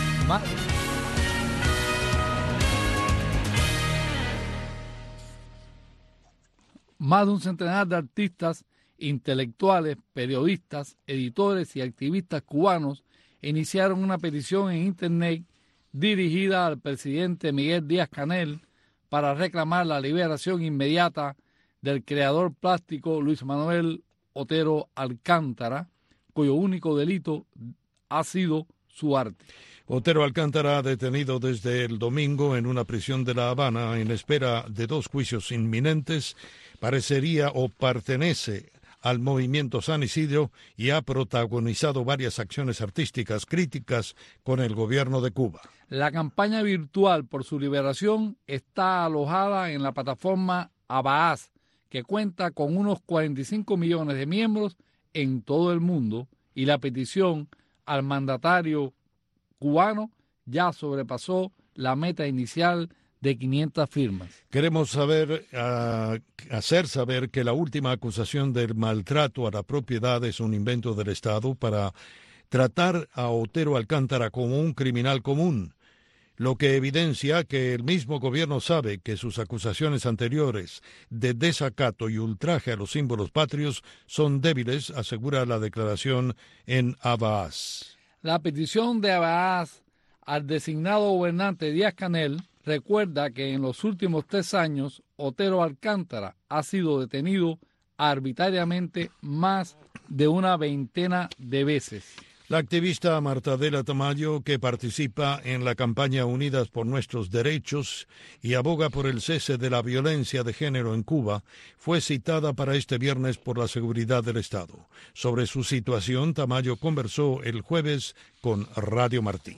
Más de un centenar de artistas, intelectuales, periodistas, editores y activistas cubanos iniciaron una petición en Internet dirigida al presidente Miguel Díaz-Canel para reclamar la liberación inmediata del creador plástico Luis Manuel Otero Alcántara, cuyo único delito ha sido su arte. Otero Alcántara, detenido desde el domingo en una prisión de La Habana en espera de 2 juicios inminentes, parecería o pertenece al movimiento San Isidro y ha protagonizado varias acciones artísticas críticas con el gobierno de Cuba. La campaña virtual por su liberación está alojada en la plataforma Abahaz, que cuenta con unos 45 millones de miembros en todo el mundo, y la petición al mandatario cubano ya sobrepasó la meta inicial de 500 firmas. Queremos hacer saber que la última acusación del maltrato a la propiedad es un invento del Estado para tratar a Otero Alcántara como un criminal común, lo que evidencia que el mismo gobierno sabe que sus acusaciones anteriores de desacato y ultraje a los símbolos patrios son débiles, asegura la declaración en Abahaz. La petición de Abahaz al designado gobernante Díaz-Canel recuerda que en los últimos 3 años Otero Alcántara ha sido detenido arbitrariamente más de una veintena de veces. La activista Marta Adela Tamayo, que participa en la campaña Unidas por Nuestros Derechos y aboga por el cese de la violencia de género en Cuba, fue citada para este viernes por la seguridad del Estado. Sobre su situación, Tamayo conversó el jueves con Radio Martí.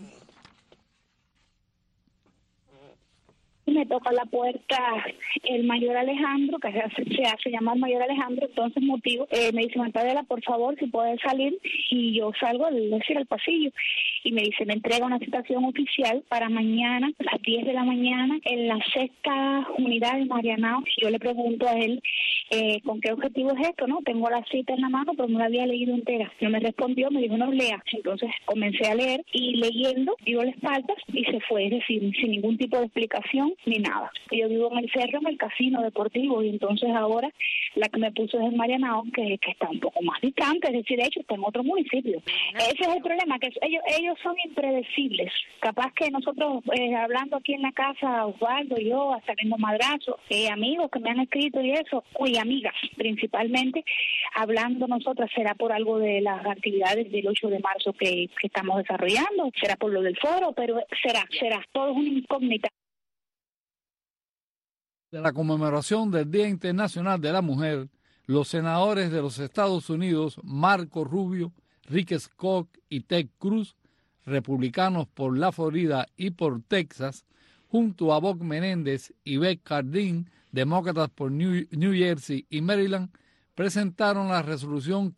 Me toca la puerta el mayor Alejandro, que se hace llamar mayor Alejandro, entonces me dice, Martadela, por favor, si puedes salir, y yo salgo al pasillo, y me dice, me entrega una citación oficial para mañana, a las 10 de la mañana, en la 6ª unidad de Marianao. Yo le pregunto a él ¿con qué objetivo es esto? No, tengo la cita en la mano, pero no la había leído entera. No me respondió, me dijo, no lea. Entonces comencé a leer y leyendo, dio la espalda y se fue, es decir, sin ningún tipo de explicación ni nada. Yo vivo en el Cerro, en el casino deportivo, y entonces ahora la que me puso es en Marianao, que está un poco más distante, es decir, de hecho está en otro municipio. Ese es el problema, que ellos son impredecibles. Capaz que nosotros, hablando aquí en la casa, Osvaldo, yo, hasta el mismo Madrazo, amigos que me han escrito y eso, y amigas principalmente, hablando nosotras, será por algo de las actividades del 8 de marzo que estamos desarrollando, será por lo del foro, pero será, todo es una incógnita. De la conmemoración del Día Internacional de la Mujer, los senadores de los Estados Unidos, Marco Rubio, Rick Scott y Ted Cruz, republicanos por la Florida y por Texas, junto a Bob Menéndez y Beth Cardin, demócratas por New Jersey y Maryland, presentaron la resolución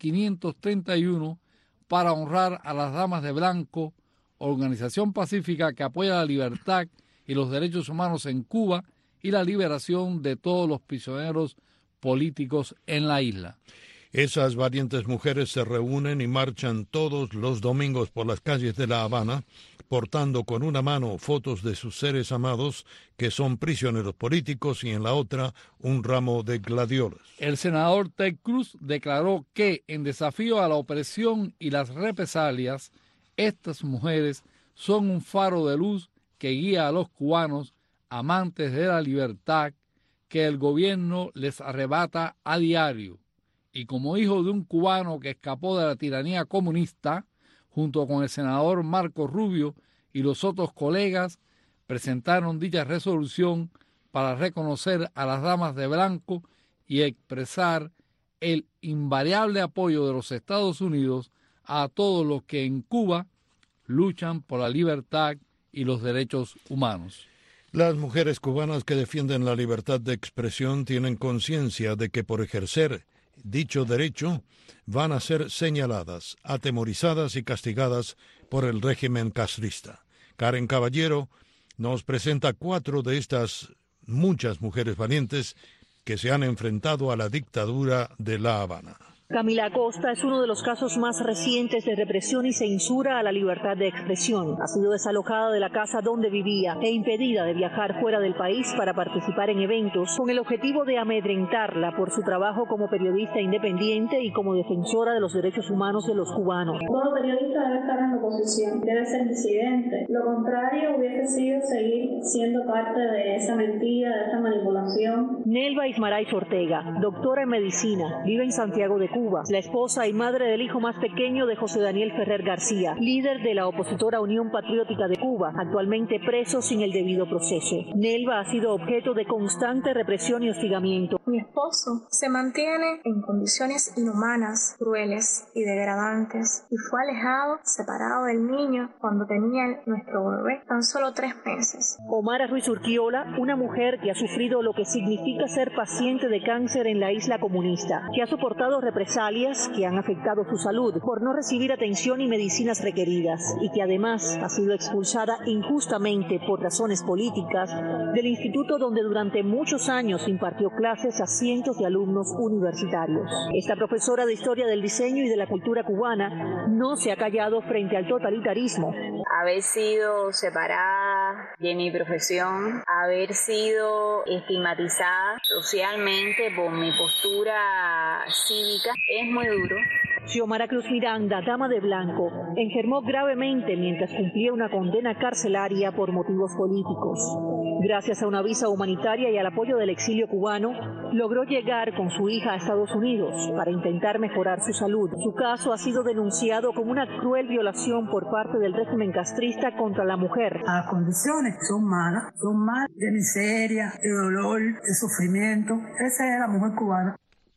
531 para honrar a las damas de blanco, organización pacífica que apoya la libertad y los derechos humanos en Cuba y la liberación de todos los prisioneros políticos en la isla. Esas valientes mujeres se reúnen y marchan todos los domingos por las calles de La Habana, portando con una mano fotos de sus seres amados que son prisioneros políticos y en la otra un ramo de gladiolas. El senador Ted Cruz declaró que, en desafío a la opresión y las represalias, estas mujeres son un faro de luz que guía a los cubanos amantes de la libertad que el gobierno les arrebata a diario. Y como hijo de un cubano que escapó de la tiranía comunista, junto con el senador Marco Rubio y los otros colegas, presentaron dicha resolución para reconocer a las damas de blanco y expresar el invariable apoyo de los Estados Unidos a todos los que en Cuba luchan por la libertad y los derechos humanos. Las mujeres cubanas que defienden la libertad de expresión tienen conciencia de que por ejercer dicho derecho van a ser señaladas, atemorizadas y castigadas por el régimen castrista. Karen Caballero nos presenta 4 de estas muchas mujeres valientes que se han enfrentado a la dictadura de La Habana. Camila Acosta es uno de los casos más recientes de represión y censura a la libertad de expresión. Ha sido desalojada de la casa donde vivía e impedida de viajar fuera del país para participar en eventos con el objetivo de amedrentarla por su trabajo como periodista independiente y como defensora de los derechos humanos de los cubanos. Todo periodista debe estar en la oposición, debe ser disidente. Lo contrario hubiese sido seguir siendo parte de esa mentira, de esa manipulación. Nelva Ismaray Ortega, doctora en medicina, vive en Santiago de Cuba. La esposa y madre del hijo más pequeño de José Daniel Ferrer García, líder de la opositora Unión Patriótica de Cuba, actualmente preso sin el debido proceso. Nelva ha sido objeto de constante represión y hostigamiento. Mi esposo se mantiene en condiciones inhumanas, crueles y degradantes y fue alejado, separado del niño cuando tenía nuestro bebé tan solo 3 meses. Omara Ruiz Urquiola, una mujer que ha sufrido lo que significa ser paciente de cáncer en la isla comunista, que ha soportado represalias que han afectado su salud por no recibir atención y medicinas requeridas y que además ha sido expulsada injustamente por razones políticas del instituto donde durante muchos años impartió clases a cientos de alumnos universitarios. Esta profesora de Historia del Diseño y de la Cultura Cubana no se ha callado frente al totalitarismo. Haber sido separada de mi profesión, haber sido estigmatizada socialmente por mi postura cívica, es muy duro. Xiomara Cruz Miranda, dama de blanco, enfermó gravemente mientras cumplía una condena carcelaria por motivos políticos. Gracias a una visa humanitaria y al apoyo del exilio cubano, logró llegar con su hija a Estados Unidos para intentar mejorar su salud. Su caso ha sido denunciado como una cruel violación por parte del régimen castrista contra la mujer. Las condiciones son malas de miseria, de dolor, de sufrimiento. Esa es la mujer cubana.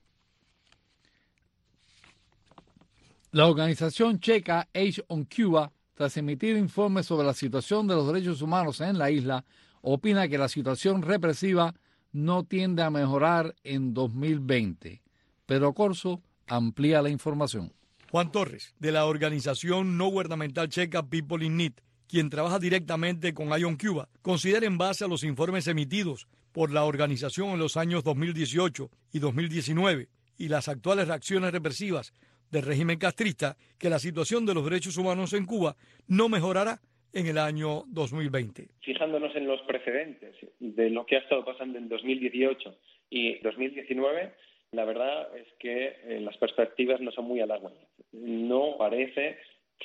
La organización checa Age on Cuba, tras emitir informes sobre la situación de los derechos humanos en la isla, opina que la situación represiva no tiende a mejorar en 2020. Pedro Corso amplía la información. Juan Torres, de la organización no gubernamental checa People in Need, quien trabaja directamente con Eye on Cuba, considera en base a los informes emitidos por la organización en los años 2018 y 2019 y las actuales reacciones represivas del régimen castrista, que la situación de los derechos humanos en Cuba no mejorará en el año 2020. Fijándonos en los precedentes de lo que ha estado pasando en 2018 y 2019, la verdad es que las perspectivas no son muy halagüeñas. No parece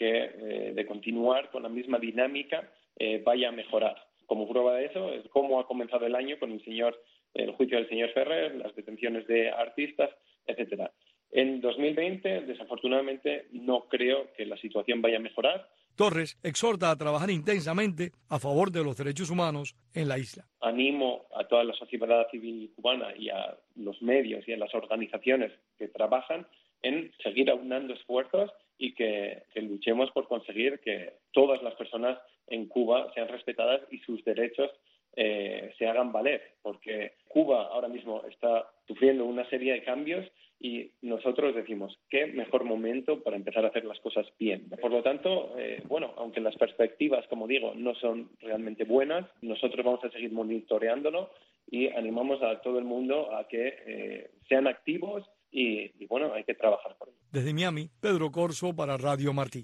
que de continuar con la misma dinámica vaya a mejorar. Como prueba de eso es cómo ha comenzado el año con el juicio del señor Ferrer, las detenciones de artistas, etcétera. En 2020, desafortunadamente, no creo que la situación vaya a mejorar. Torres exhorta a trabajar intensamente a favor de los derechos humanos en la isla. Animo a toda la sociedad civil cubana y a los medios y a las organizaciones que trabajan en seguir aunando esfuerzos y que luchemos por conseguir que todas las personas en Cuba sean respetadas y sus derechos se hagan valer, porque Cuba ahora mismo está sufriendo una serie de cambios y nosotros decimos qué mejor momento para empezar a hacer las cosas bien. Por lo tanto, aunque las perspectivas, como digo, no son realmente buenas, nosotros vamos a seguir monitoreándolo y animamos a todo el mundo a que sean activos y hay que trabajar por ello. Desde Miami, Pedro Corso para Radio Martí.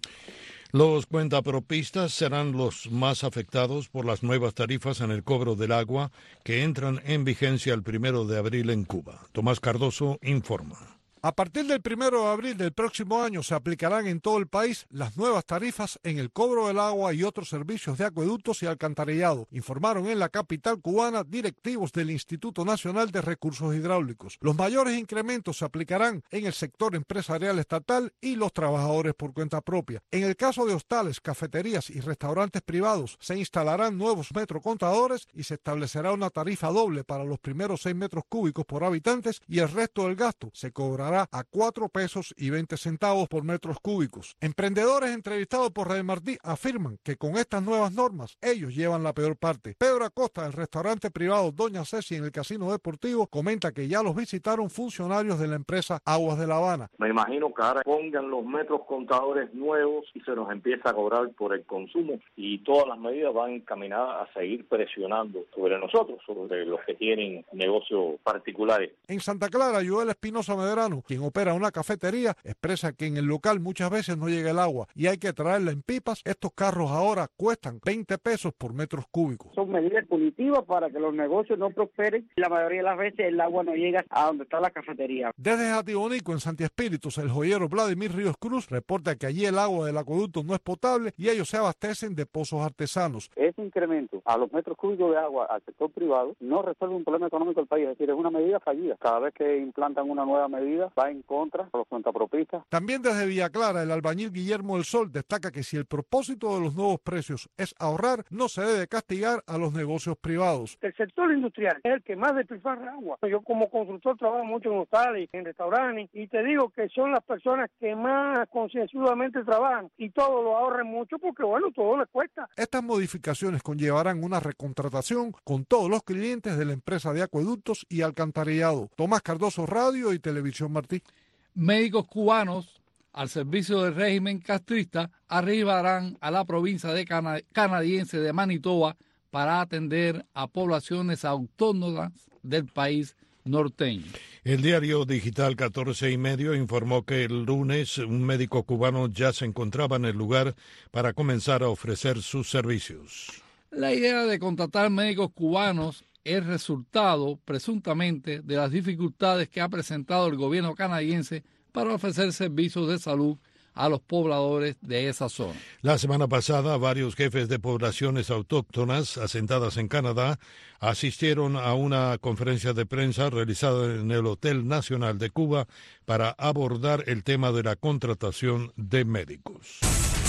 Los cuentapropistas serán los más afectados por las nuevas tarifas en el cobro del agua que entran en vigencia el 1 de abril en Cuba. Tomás Cardoso informa. A partir del 1 de abril del próximo año se aplicarán en todo el país las nuevas tarifas en el cobro del agua y otros servicios de acueductos y alcantarillado, informaron en la capital cubana directivos del Instituto Nacional de Recursos Hidráulicos. Los mayores incrementos se aplicarán en el sector empresarial estatal y los trabajadores por cuenta propia. En el caso de hostales, cafeterías y restaurantes privados, se instalarán nuevos metrocontadores y se establecerá una tarifa doble para los primeros 6 metros cúbicos por habitantes y el resto del gasto se cobrará a 4 pesos y 20 centavos por metros cúbicos. Emprendedores entrevistados por Radio Martí afirman que con estas nuevas normas ellos llevan la peor parte. Pedro Acosta, del restaurante privado Doña Ceci en el Casino Deportivo, comenta que ya los visitaron funcionarios de la empresa Aguas de La Habana. Me imagino que ahora pongan los metros contadores nuevos y se nos empieza a cobrar por el consumo y todas las medidas van encaminadas a seguir presionando sobre nosotros, sobre los que tienen negocios particulares. En Santa Clara, Joel Espinosa Medrano, quien opera una cafetería, expresa que en el local muchas veces no llega el agua y hay que traerla en pipas. Estos carros ahora cuestan 20 pesos por metros cúbicos. Son medidas punitivas para que los negocios no prosperen. La mayoría de las veces el agua no llega a donde está la cafetería. Desde Jatibonico, en Santi Espíritus, el joyero Vladimir Ríos Cruz reporta que allí el agua del acueducto no es potable y ellos se abastecen de pozos artesanos. Ese incremento a los metros cúbicos de agua al sector privado no resuelve un problema económico del país, es decir, es una medida fallida. Cada vez que implantan una nueva medida va en contra de los cuentapropistas. También desde Villa Clara, el albañil Guillermo del Sol destaca que si el propósito de los nuevos precios es ahorrar, no se debe castigar a los negocios privados. El sector industrial es el que más despilfarra agua. Yo como constructor trabajo mucho en hostales, en restaurantes, y te digo que son las personas que más concienzudamente trabajan y todo lo ahorran mucho porque, todo les cuesta. Estas modificaciones conllevarán una recontratación con todos los clientes de la empresa de acueductos y alcantarillado. Tomás Cardoso, Radio y Televisión Martí. Médicos cubanos al servicio del régimen castrista arribarán a la provincia canadiense de Manitoba para atender a poblaciones autóctonas del país norteño. El diario digital 14 y medio informó que el lunes un médico cubano ya se encontraba en el lugar para comenzar a ofrecer sus servicios. La idea de contratar médicos cubanos es resultado, presuntamente, de las dificultades que ha presentado el gobierno canadiense para ofrecer servicios de salud a los pobladores de esa zona. La semana pasada, varios jefes de poblaciones autóctonas asentadas en Canadá asistieron a una conferencia de prensa realizada en el Hotel Nacional de Cuba para abordar el tema de la contratación de médicos.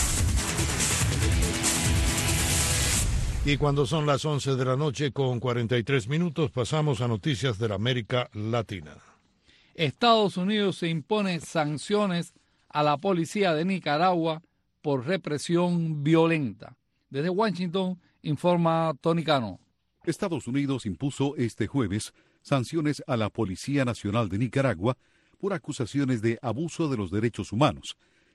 Y cuando son las 11 de la noche con 43 minutos, pasamos a noticias de la América Latina. Estados Unidos se impone sanciones a la policía de Nicaragua por represión violenta. Desde Washington, informa Tony Cano. Estados Unidos impuso este jueves sanciones a la Policía Nacional de Nicaragua por acusaciones de abuso de los derechos humanos,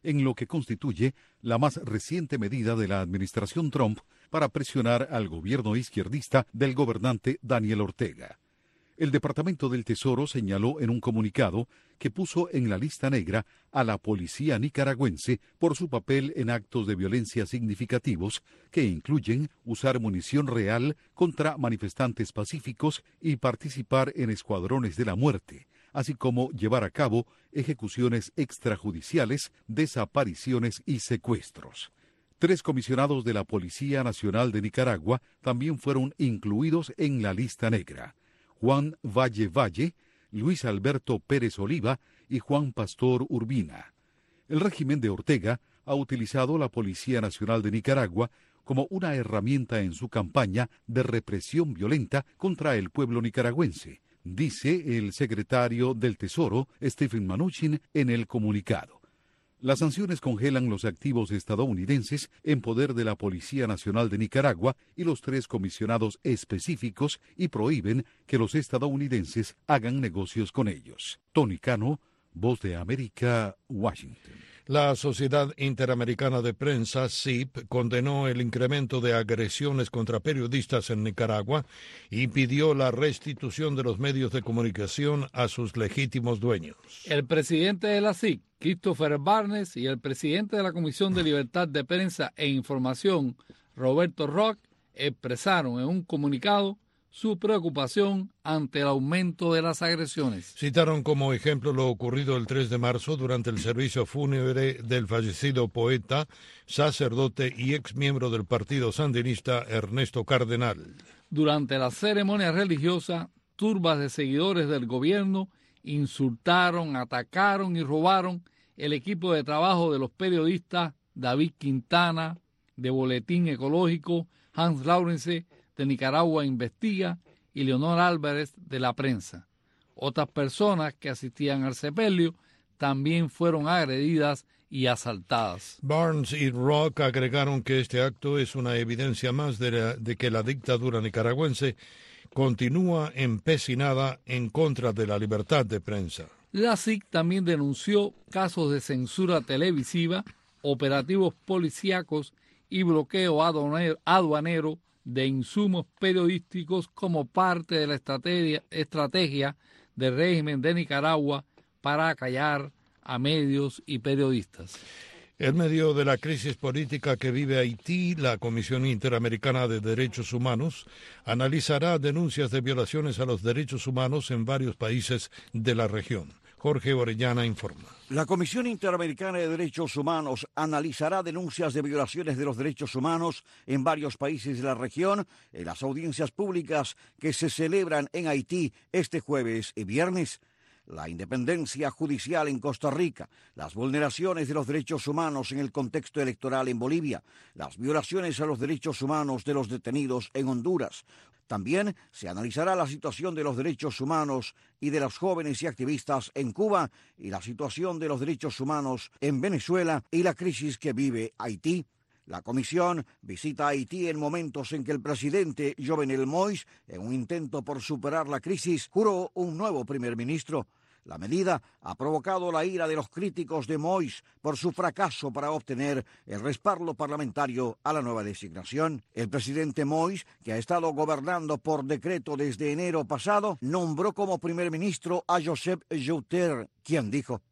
en lo que constituye la más reciente medida de la administración Trump para presionar al gobierno izquierdista del gobernante Daniel Ortega. El Departamento del Tesoro señaló en un comunicado que puso en la lista negra a la policía nicaragüense por su papel en actos de violencia significativos que incluyen usar munición real contra manifestantes pacíficos y participar en escuadrones de la muerte, así como llevar a cabo ejecuciones extrajudiciales, desapariciones y secuestros. 3 comisionados de la Policía Nacional de Nicaragua también fueron incluidos en la lista negra: Juan Valle, Luis Alberto Pérez Oliva y Juan Pastor Urbina. El régimen de Ortega ha utilizado la Policía Nacional de Nicaragua como una herramienta en su campaña de represión violenta contra el pueblo nicaragüense, dice el secretario del Tesoro, Stephen Mnuchin, en el comunicado. Las sanciones congelan los activos estadounidenses en poder de la Policía Nacional de Nicaragua y los 3 comisionados específicos y prohíben que los estadounidenses hagan negocios con ellos. Tony Cano, Voz de América, Washington. La Sociedad Interamericana de Prensa, SIP, condenó el incremento de agresiones contra periodistas en Nicaragua y pidió la restitución de los medios de comunicación a sus legítimos dueños. El presidente de la SIP, Christopher Barnes, y el presidente de la Comisión de Libertad de Prensa e Información, Roberto Rock, expresaron en un comunicado su preocupación ante el aumento de las agresiones. Citaron como ejemplo lo ocurrido el 3 de marzo durante el servicio fúnebre del fallecido poeta, sacerdote y exmiembro del partido sandinista Ernesto Cardenal. Durante la ceremonia religiosa, turbas de seguidores del gobierno insultaron, atacaron y robaron el equipo de trabajo de los periodistas David Quintana, de Boletín Ecológico, Hans Lawrence, de Nicaragua Investiga, y Leonor Álvarez, de La Prensa. Otras personas que asistían al sepelio también fueron agredidas y asaltadas. Barnes y Rock agregaron que este acto es una evidencia más de que la dictadura nicaragüense continúa empecinada en contra de la libertad de prensa. La SIC también denunció casos de censura televisiva, operativos policíacos y bloqueo aduanero de insumos periodísticos como parte de la estrategia del régimen de Nicaragua para acallar a medios y periodistas. En medio de la crisis política que vive Haití, la Comisión Interamericana de Derechos Humanos analizará denuncias de violaciones a los derechos humanos en varios países de la región. Jorge Orellana informa. La Comisión Interamericana de Derechos Humanos analizará denuncias de violaciones de los derechos humanos en varios países de la región en las audiencias públicas que se celebran en Haití este jueves y viernes. La independencia judicial en Costa Rica, las vulneraciones de los derechos humanos en el contexto electoral en Bolivia, las violaciones a los derechos humanos de los detenidos en Honduras. También se analizará la situación de los derechos humanos y de los jóvenes y activistas en Cuba y la situación de los derechos humanos en Venezuela y la crisis que vive Haití. La comisión visita Haití en momentos en que el presidente Jovenel Moïse, en un intento por superar la crisis, juró un nuevo primer ministro. La medida ha provocado la ira de los críticos de Moïse por su fracaso para obtener el respaldo parlamentario a la nueva designación. El presidente Moïse, que ha estado gobernando por decreto desde enero pasado, nombró como primer ministro a Joseph Joubert, quien dijo: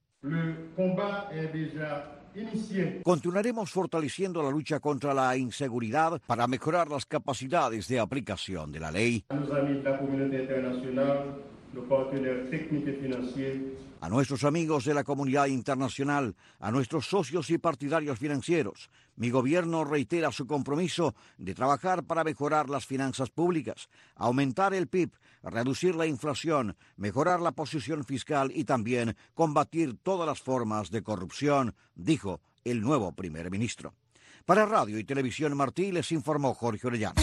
continuaremos fortaleciendo la lucha contra la inseguridad para mejorar las capacidades de aplicación de la ley. A nuestros amigos de la comunidad internacional, a nuestros socios y partidarios financieros, mi gobierno reitera su compromiso de trabajar para mejorar las finanzas públicas, aumentar el PIB, reducir la inflación, mejorar la posición fiscal y también combatir todas las formas de corrupción, dijo el nuevo primer ministro. Para Radio y Televisión Martí les informó Jorge Orellana.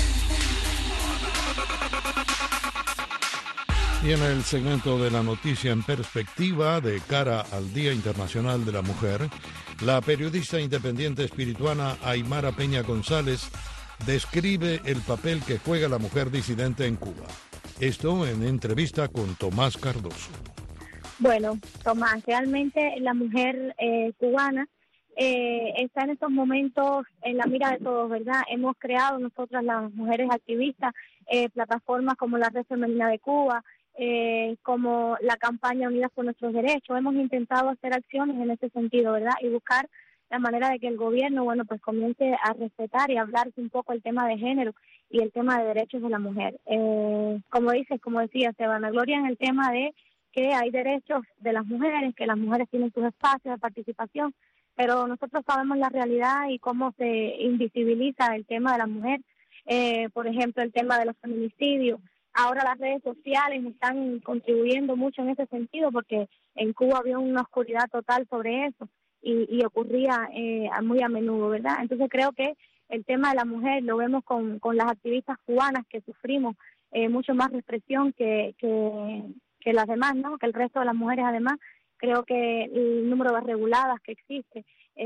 Y en el segmento de la noticia en perspectiva, de cara al Día Internacional de la Mujer, la periodista independiente espirituana Aymara Peña González describe el papel que juega la mujer disidente en Cuba. Esto en entrevista con Tomás Cardoso. Bueno, Tomás, realmente la mujer cubana está en estos momentos en la mira de todos, ¿verdad? Hemos creado nosotras las mujeres activistas plataformas como la Red Femenina de Cuba, como la campaña Unidas por Nuestros Derechos. Hemos intentado hacer acciones en ese sentido, ¿verdad? Y buscar la manera de que el gobierno, bueno, pues comience a respetar y hablarse un poco el tema de género y el tema de derechos de la mujer. Como decía, se vanagloria en el tema de que hay derechos de las mujeres, que las mujeres tienen sus espacios de participación, pero nosotros sabemos la realidad y cómo se invisibiliza el tema de la mujer. Por ejemplo, el tema de los feminicidios. Ahora las redes sociales están contribuyendo mucho en ese sentido, porque en Cuba había una oscuridad total sobre eso y ocurría muy a menudo, ¿verdad? Entonces creo que el tema de la mujer lo vemos con las activistas cubanas, que sufrimos mucho más represión que las demás, ¿no? Que el resto de las mujeres. Además, creo que el número de reguladas que existe,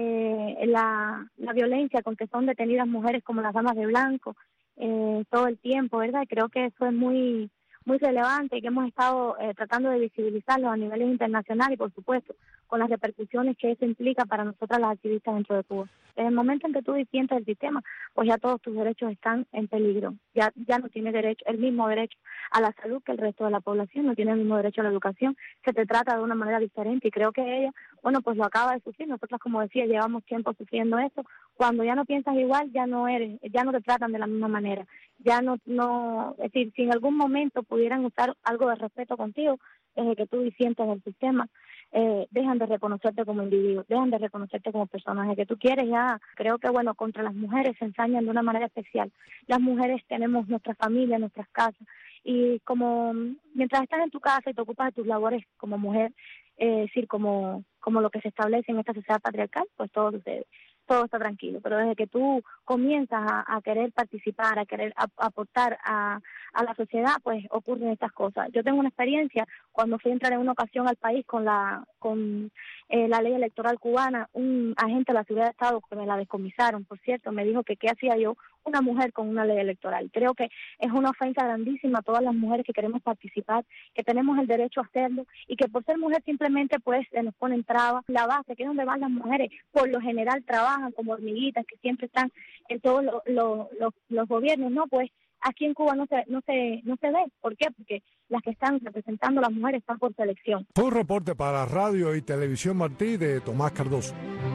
la violencia con que son detenidas mujeres como las damas de blanco todo el tiempo, ¿verdad? Creo que eso es muy relevante y que hemos estado tratando de visibilizarlo a niveles internacionales y, por supuesto, con las repercusiones que eso implica para nosotras las activistas dentro de Cuba. Desde el momento en que tú disientes del sistema, pues ya todos tus derechos están en peligro. Ya no tienes el mismo derecho a la salud que el resto de la población, no tienes el mismo derecho a la educación, se te trata de una manera diferente y creo que ella, bueno, pues lo acaba de sufrir. Nosotras, como decía, llevamos tiempo sufriendo esto. Cuando ya no piensas igual, ya no te tratan de la misma manera. Ya no, es decir, si en algún momento pudieran usar algo de respeto contigo, desde que tú disientes del sistema, dejan de reconocerte como individuo, dejan de reconocerte como personaje que tú quieres. Ya creo que, bueno, contra las mujeres se ensañan de una manera especial. Las mujeres tenemos nuestra familia, nuestras casas, y como mientras estás en tu casa y te ocupas de tus labores como mujer, es decir, como lo que se establece en esta sociedad patriarcal, pues todo sucede. Todo está tranquilo, pero desde que tú comienzas a querer participar, a querer aportar a la sociedad, pues ocurren estas cosas. Yo tengo una experiencia cuando fui a entrar en una ocasión al país con la ley electoral cubana. Un agente de la Seguridad de Estado, que me la descomisaron, por cierto, me dijo que qué hacía yo, una mujer, con una ley electoral. Creo que es una ofensa grandísima a todas las mujeres que queremos participar, que tenemos el derecho a hacerlo, y que por ser mujer simplemente pues se nos ponen trabas. La base, que es donde van las mujeres, por lo general trabajan como hormiguitas, que siempre están en todos los gobiernos, ¿no? Pues aquí en Cuba no se ve. ¿Por qué? Porque las que están representando a las mujeres están por selección. Fue un reporte para Radio y Televisión Martí de Tomás Cardoso.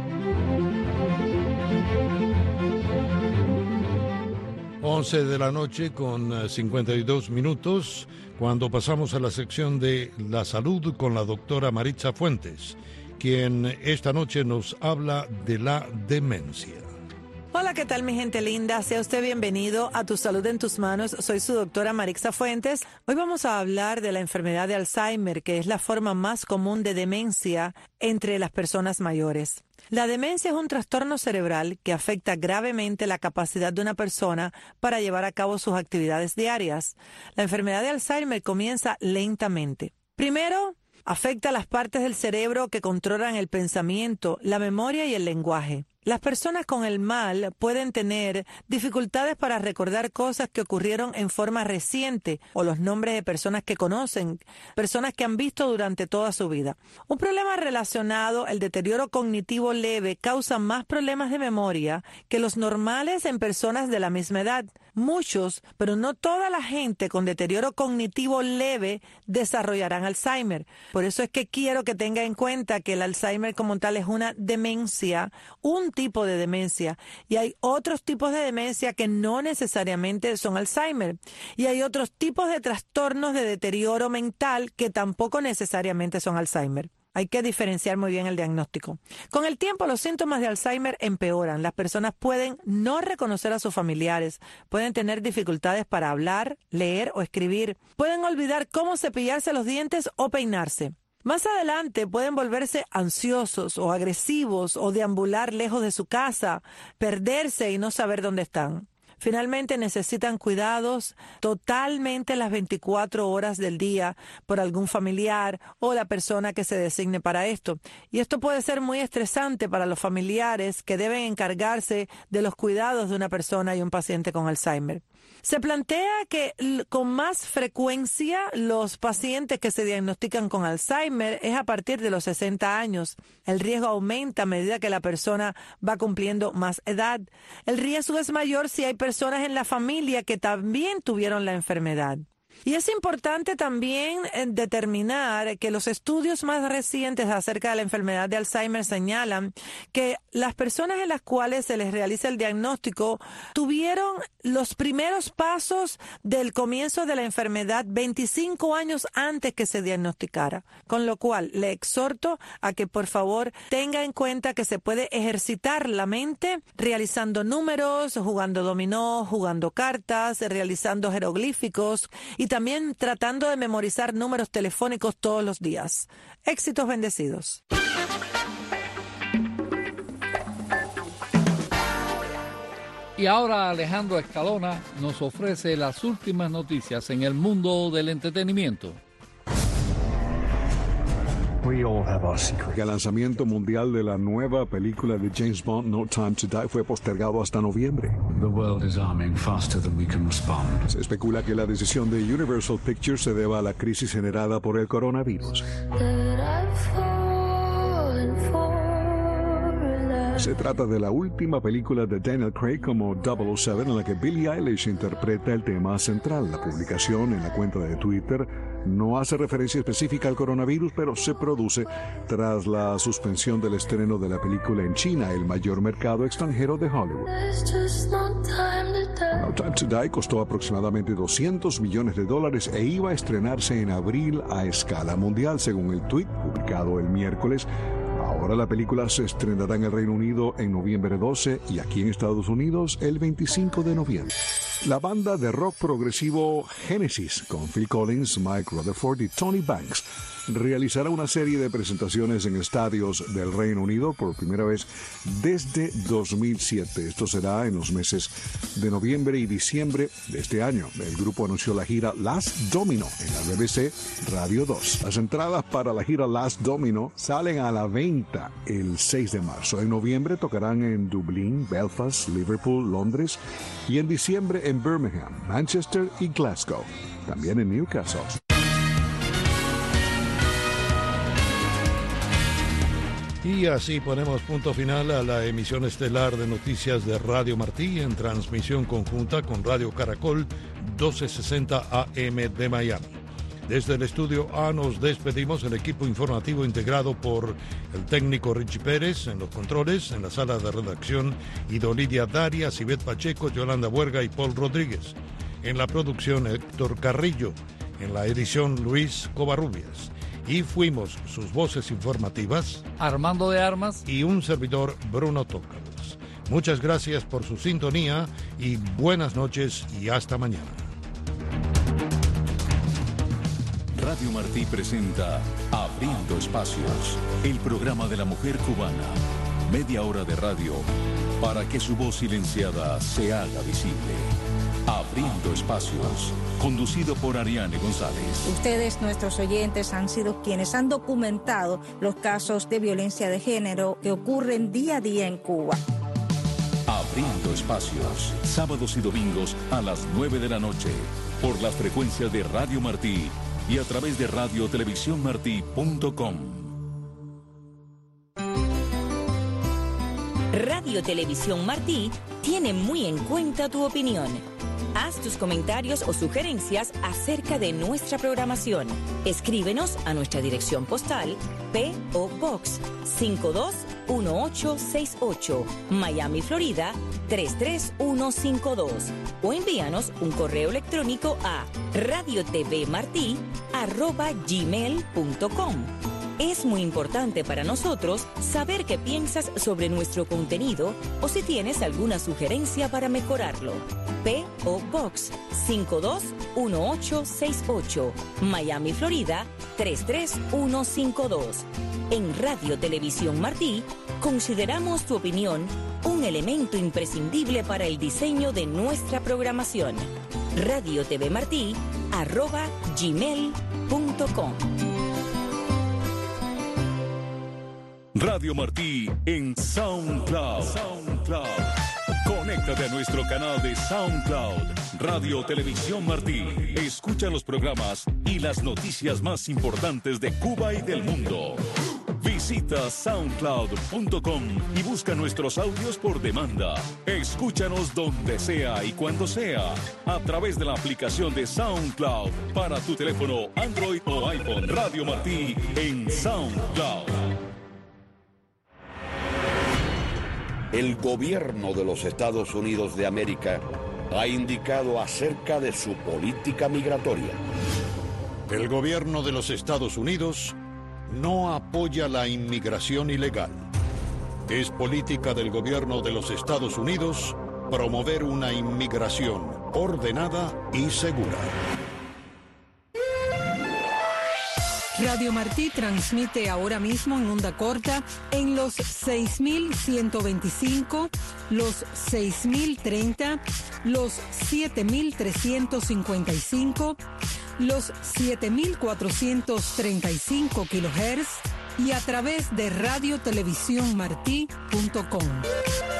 11 de la noche con 52 minutos, cuando pasamos a la sección de la salud con la doctora Maritza Fuentes, quien esta noche nos habla de la demencia. Hola, ¿qué tal, mi gente linda? Sea usted bienvenido a Tu Salud en Tus Manos. Soy su doctora Maritza Fuentes. Hoy vamos a hablar de la enfermedad de Alzheimer, que es la forma más común de demencia entre las personas mayores. La demencia es un trastorno cerebral que afecta gravemente la capacidad de una persona para llevar a cabo sus actividades diarias. La enfermedad de Alzheimer comienza lentamente. Primero, afecta las partes del cerebro que controlan el pensamiento, la memoria y el lenguaje. Las personas con el mal pueden tener dificultades para recordar cosas que ocurrieron en forma reciente o los nombres de personas que conocen, personas que han visto durante toda su vida. Un problema relacionado al deterioro cognitivo leve causa más problemas de memoria que los normales en personas de la misma edad. Muchos, pero no toda la gente con deterioro cognitivo leve desarrollarán Alzheimer. Por eso es que quiero que tenga en cuenta que el Alzheimer como tal es una demencia, un tipo de demencia, y hay otros tipos de demencia que no necesariamente son Alzheimer, y hay otros tipos de trastornos de deterioro mental que tampoco necesariamente son Alzheimer. Hay que diferenciar muy bien el diagnóstico. Con el tiempo, los síntomas de Alzheimer empeoran. Las personas pueden no reconocer a sus familiares, pueden tener dificultades para hablar, leer o escribir, pueden olvidar cómo cepillarse los dientes o peinarse. Más adelante pueden volverse ansiosos o agresivos o deambular lejos de su casa, perderse y no saber dónde están. Finalmente necesitan cuidados totalmente las 24 horas del día por algún familiar o la persona que se designe para esto. Y esto puede ser muy estresante para los familiares que deben encargarse de los cuidados de una persona y un paciente con Alzheimer. Se plantea que con más frecuencia los pacientes que se diagnostican con Alzheimer es a partir de los 60 años. El riesgo aumenta a medida que la persona va cumpliendo más edad. El riesgo es mayor si hay personas en la familia que también tuvieron la enfermedad. Y es importante también determinar que los estudios más recientes acerca de la enfermedad de Alzheimer señalan que las personas en las cuales se les realiza el diagnóstico tuvieron los primeros pasos del comienzo de la enfermedad 25 años antes que se diagnosticara. Con lo cual, le exhorto a que por favor tenga en cuenta que se puede ejercitar la mente realizando números, jugando dominó, jugando cartas, realizando jeroglíficos y también tratando de memorizar números telefónicos todos los días. Éxitos bendecidos. Y ahora Alejandro Escalona nos ofrece las últimas noticias en el mundo del entretenimiento. El lanzamiento mundial de la nueva película de James Bond, No Time to Die, fue postergado hasta noviembre. Se especula que la decisión de Universal Pictures se deba a la crisis generada por el coronavirus. Se trata de la última película de Daniel Craig como 007 en la que Billie Eilish interpreta el tema central. La publicación en la cuenta de Twitter no hace referencia específica al coronavirus, pero se produce tras la suspensión del estreno de la película en China, el mayor mercado extranjero de Hollywood. No Time to Die costó aproximadamente $200 millones e iba a estrenarse en abril a escala mundial, según el tweet publicado el miércoles. Ahora la película se estrenará en el Reino Unido en noviembre 12 y aquí en Estados Unidos el 25 de noviembre. La banda de rock progresivo Genesis, con Phil Collins, Mike Rutherford y Tony Banks, realizará una serie de presentaciones en estadios del Reino Unido por primera vez desde 2007. Esto será en los meses de noviembre y diciembre de este año. El grupo anunció la gira Last Domino en la BBC Radio 2. Las entradas para la gira Last Domino salen a la venta el 6 de marzo. En noviembre tocarán en Dublín, Belfast, Liverpool, Londres y en diciembre en Birmingham, Manchester y Glasgow. También en Newcastle. Y así ponemos punto final a la emisión estelar de noticias de Radio Martí en transmisión conjunta con Radio Caracol 1260 AM de Miami. Desde el estudio A nos despedimos, el equipo informativo integrado por el técnico Richie Pérez en los controles, en la sala de redacción Idolidia Darias, Ivette Pacheco, Yolanda Buerga y Paul Rodríguez. En la producción Héctor Carrillo, en la edición Luis Covarrubias. Y fuimos sus voces informativas, Armando de Armas y un servidor, Bruno Tócalos. Muchas gracias por su sintonía y buenas noches y hasta mañana. Radio Martí presenta Abriendo Espacios, el programa de la mujer cubana. Media hora de radio para que su voz silenciada se haga visible. Abriendo Espacios, conducido por Ariane González. Ustedes, nuestros oyentes, han sido quienes han documentado los casos de violencia de género que ocurren día a día en Cuba. Abriendo Espacios, sábados y domingos a las 9 de la noche, por las frecuencias de Radio Martí y a través de radiotelevisiónmartí.com. Radio Televisión Martí tiene muy en cuenta tu opinión. Haz tus comentarios o sugerencias acerca de nuestra programación. Escríbenos a nuestra dirección postal P.O. Box 521868, Miami, Florida 33152, o envíanos un correo electrónico a radiotvmarti@gmail.com. Es muy importante para nosotros saber qué piensas sobre nuestro contenido o si tienes alguna sugerencia para mejorarlo. P.O. Box 521868, Miami, Florida 33152. En Radio Televisión Martí consideramos tu opinión un elemento imprescindible para el diseño de nuestra programación. radiotvmarti@gmail.com. Radio Martí en SoundCloud. Con Conéctate a nuestro canal de SoundCloud, Radio Televisión Martí. Escucha los programas y las noticias más importantes de Cuba y del mundo. Visita soundcloud.com y busca nuestros audios por demanda. Escúchanos donde sea y cuando sea, a través de la aplicación de SoundCloud para tu teléfono Android o iPhone. Radio Martí en SoundCloud. El gobierno de los Estados Unidos de América ha indicado acerca de su política migratoria. El gobierno de los Estados Unidos no apoya la inmigración ilegal. Es política del gobierno de los Estados Unidos promover una inmigración ordenada y segura. Radio Martí transmite ahora mismo en onda corta en los 6.125, los 6.030, los 7.355, los 7.435 kHz y a través de radiotelevisiónmartí.com.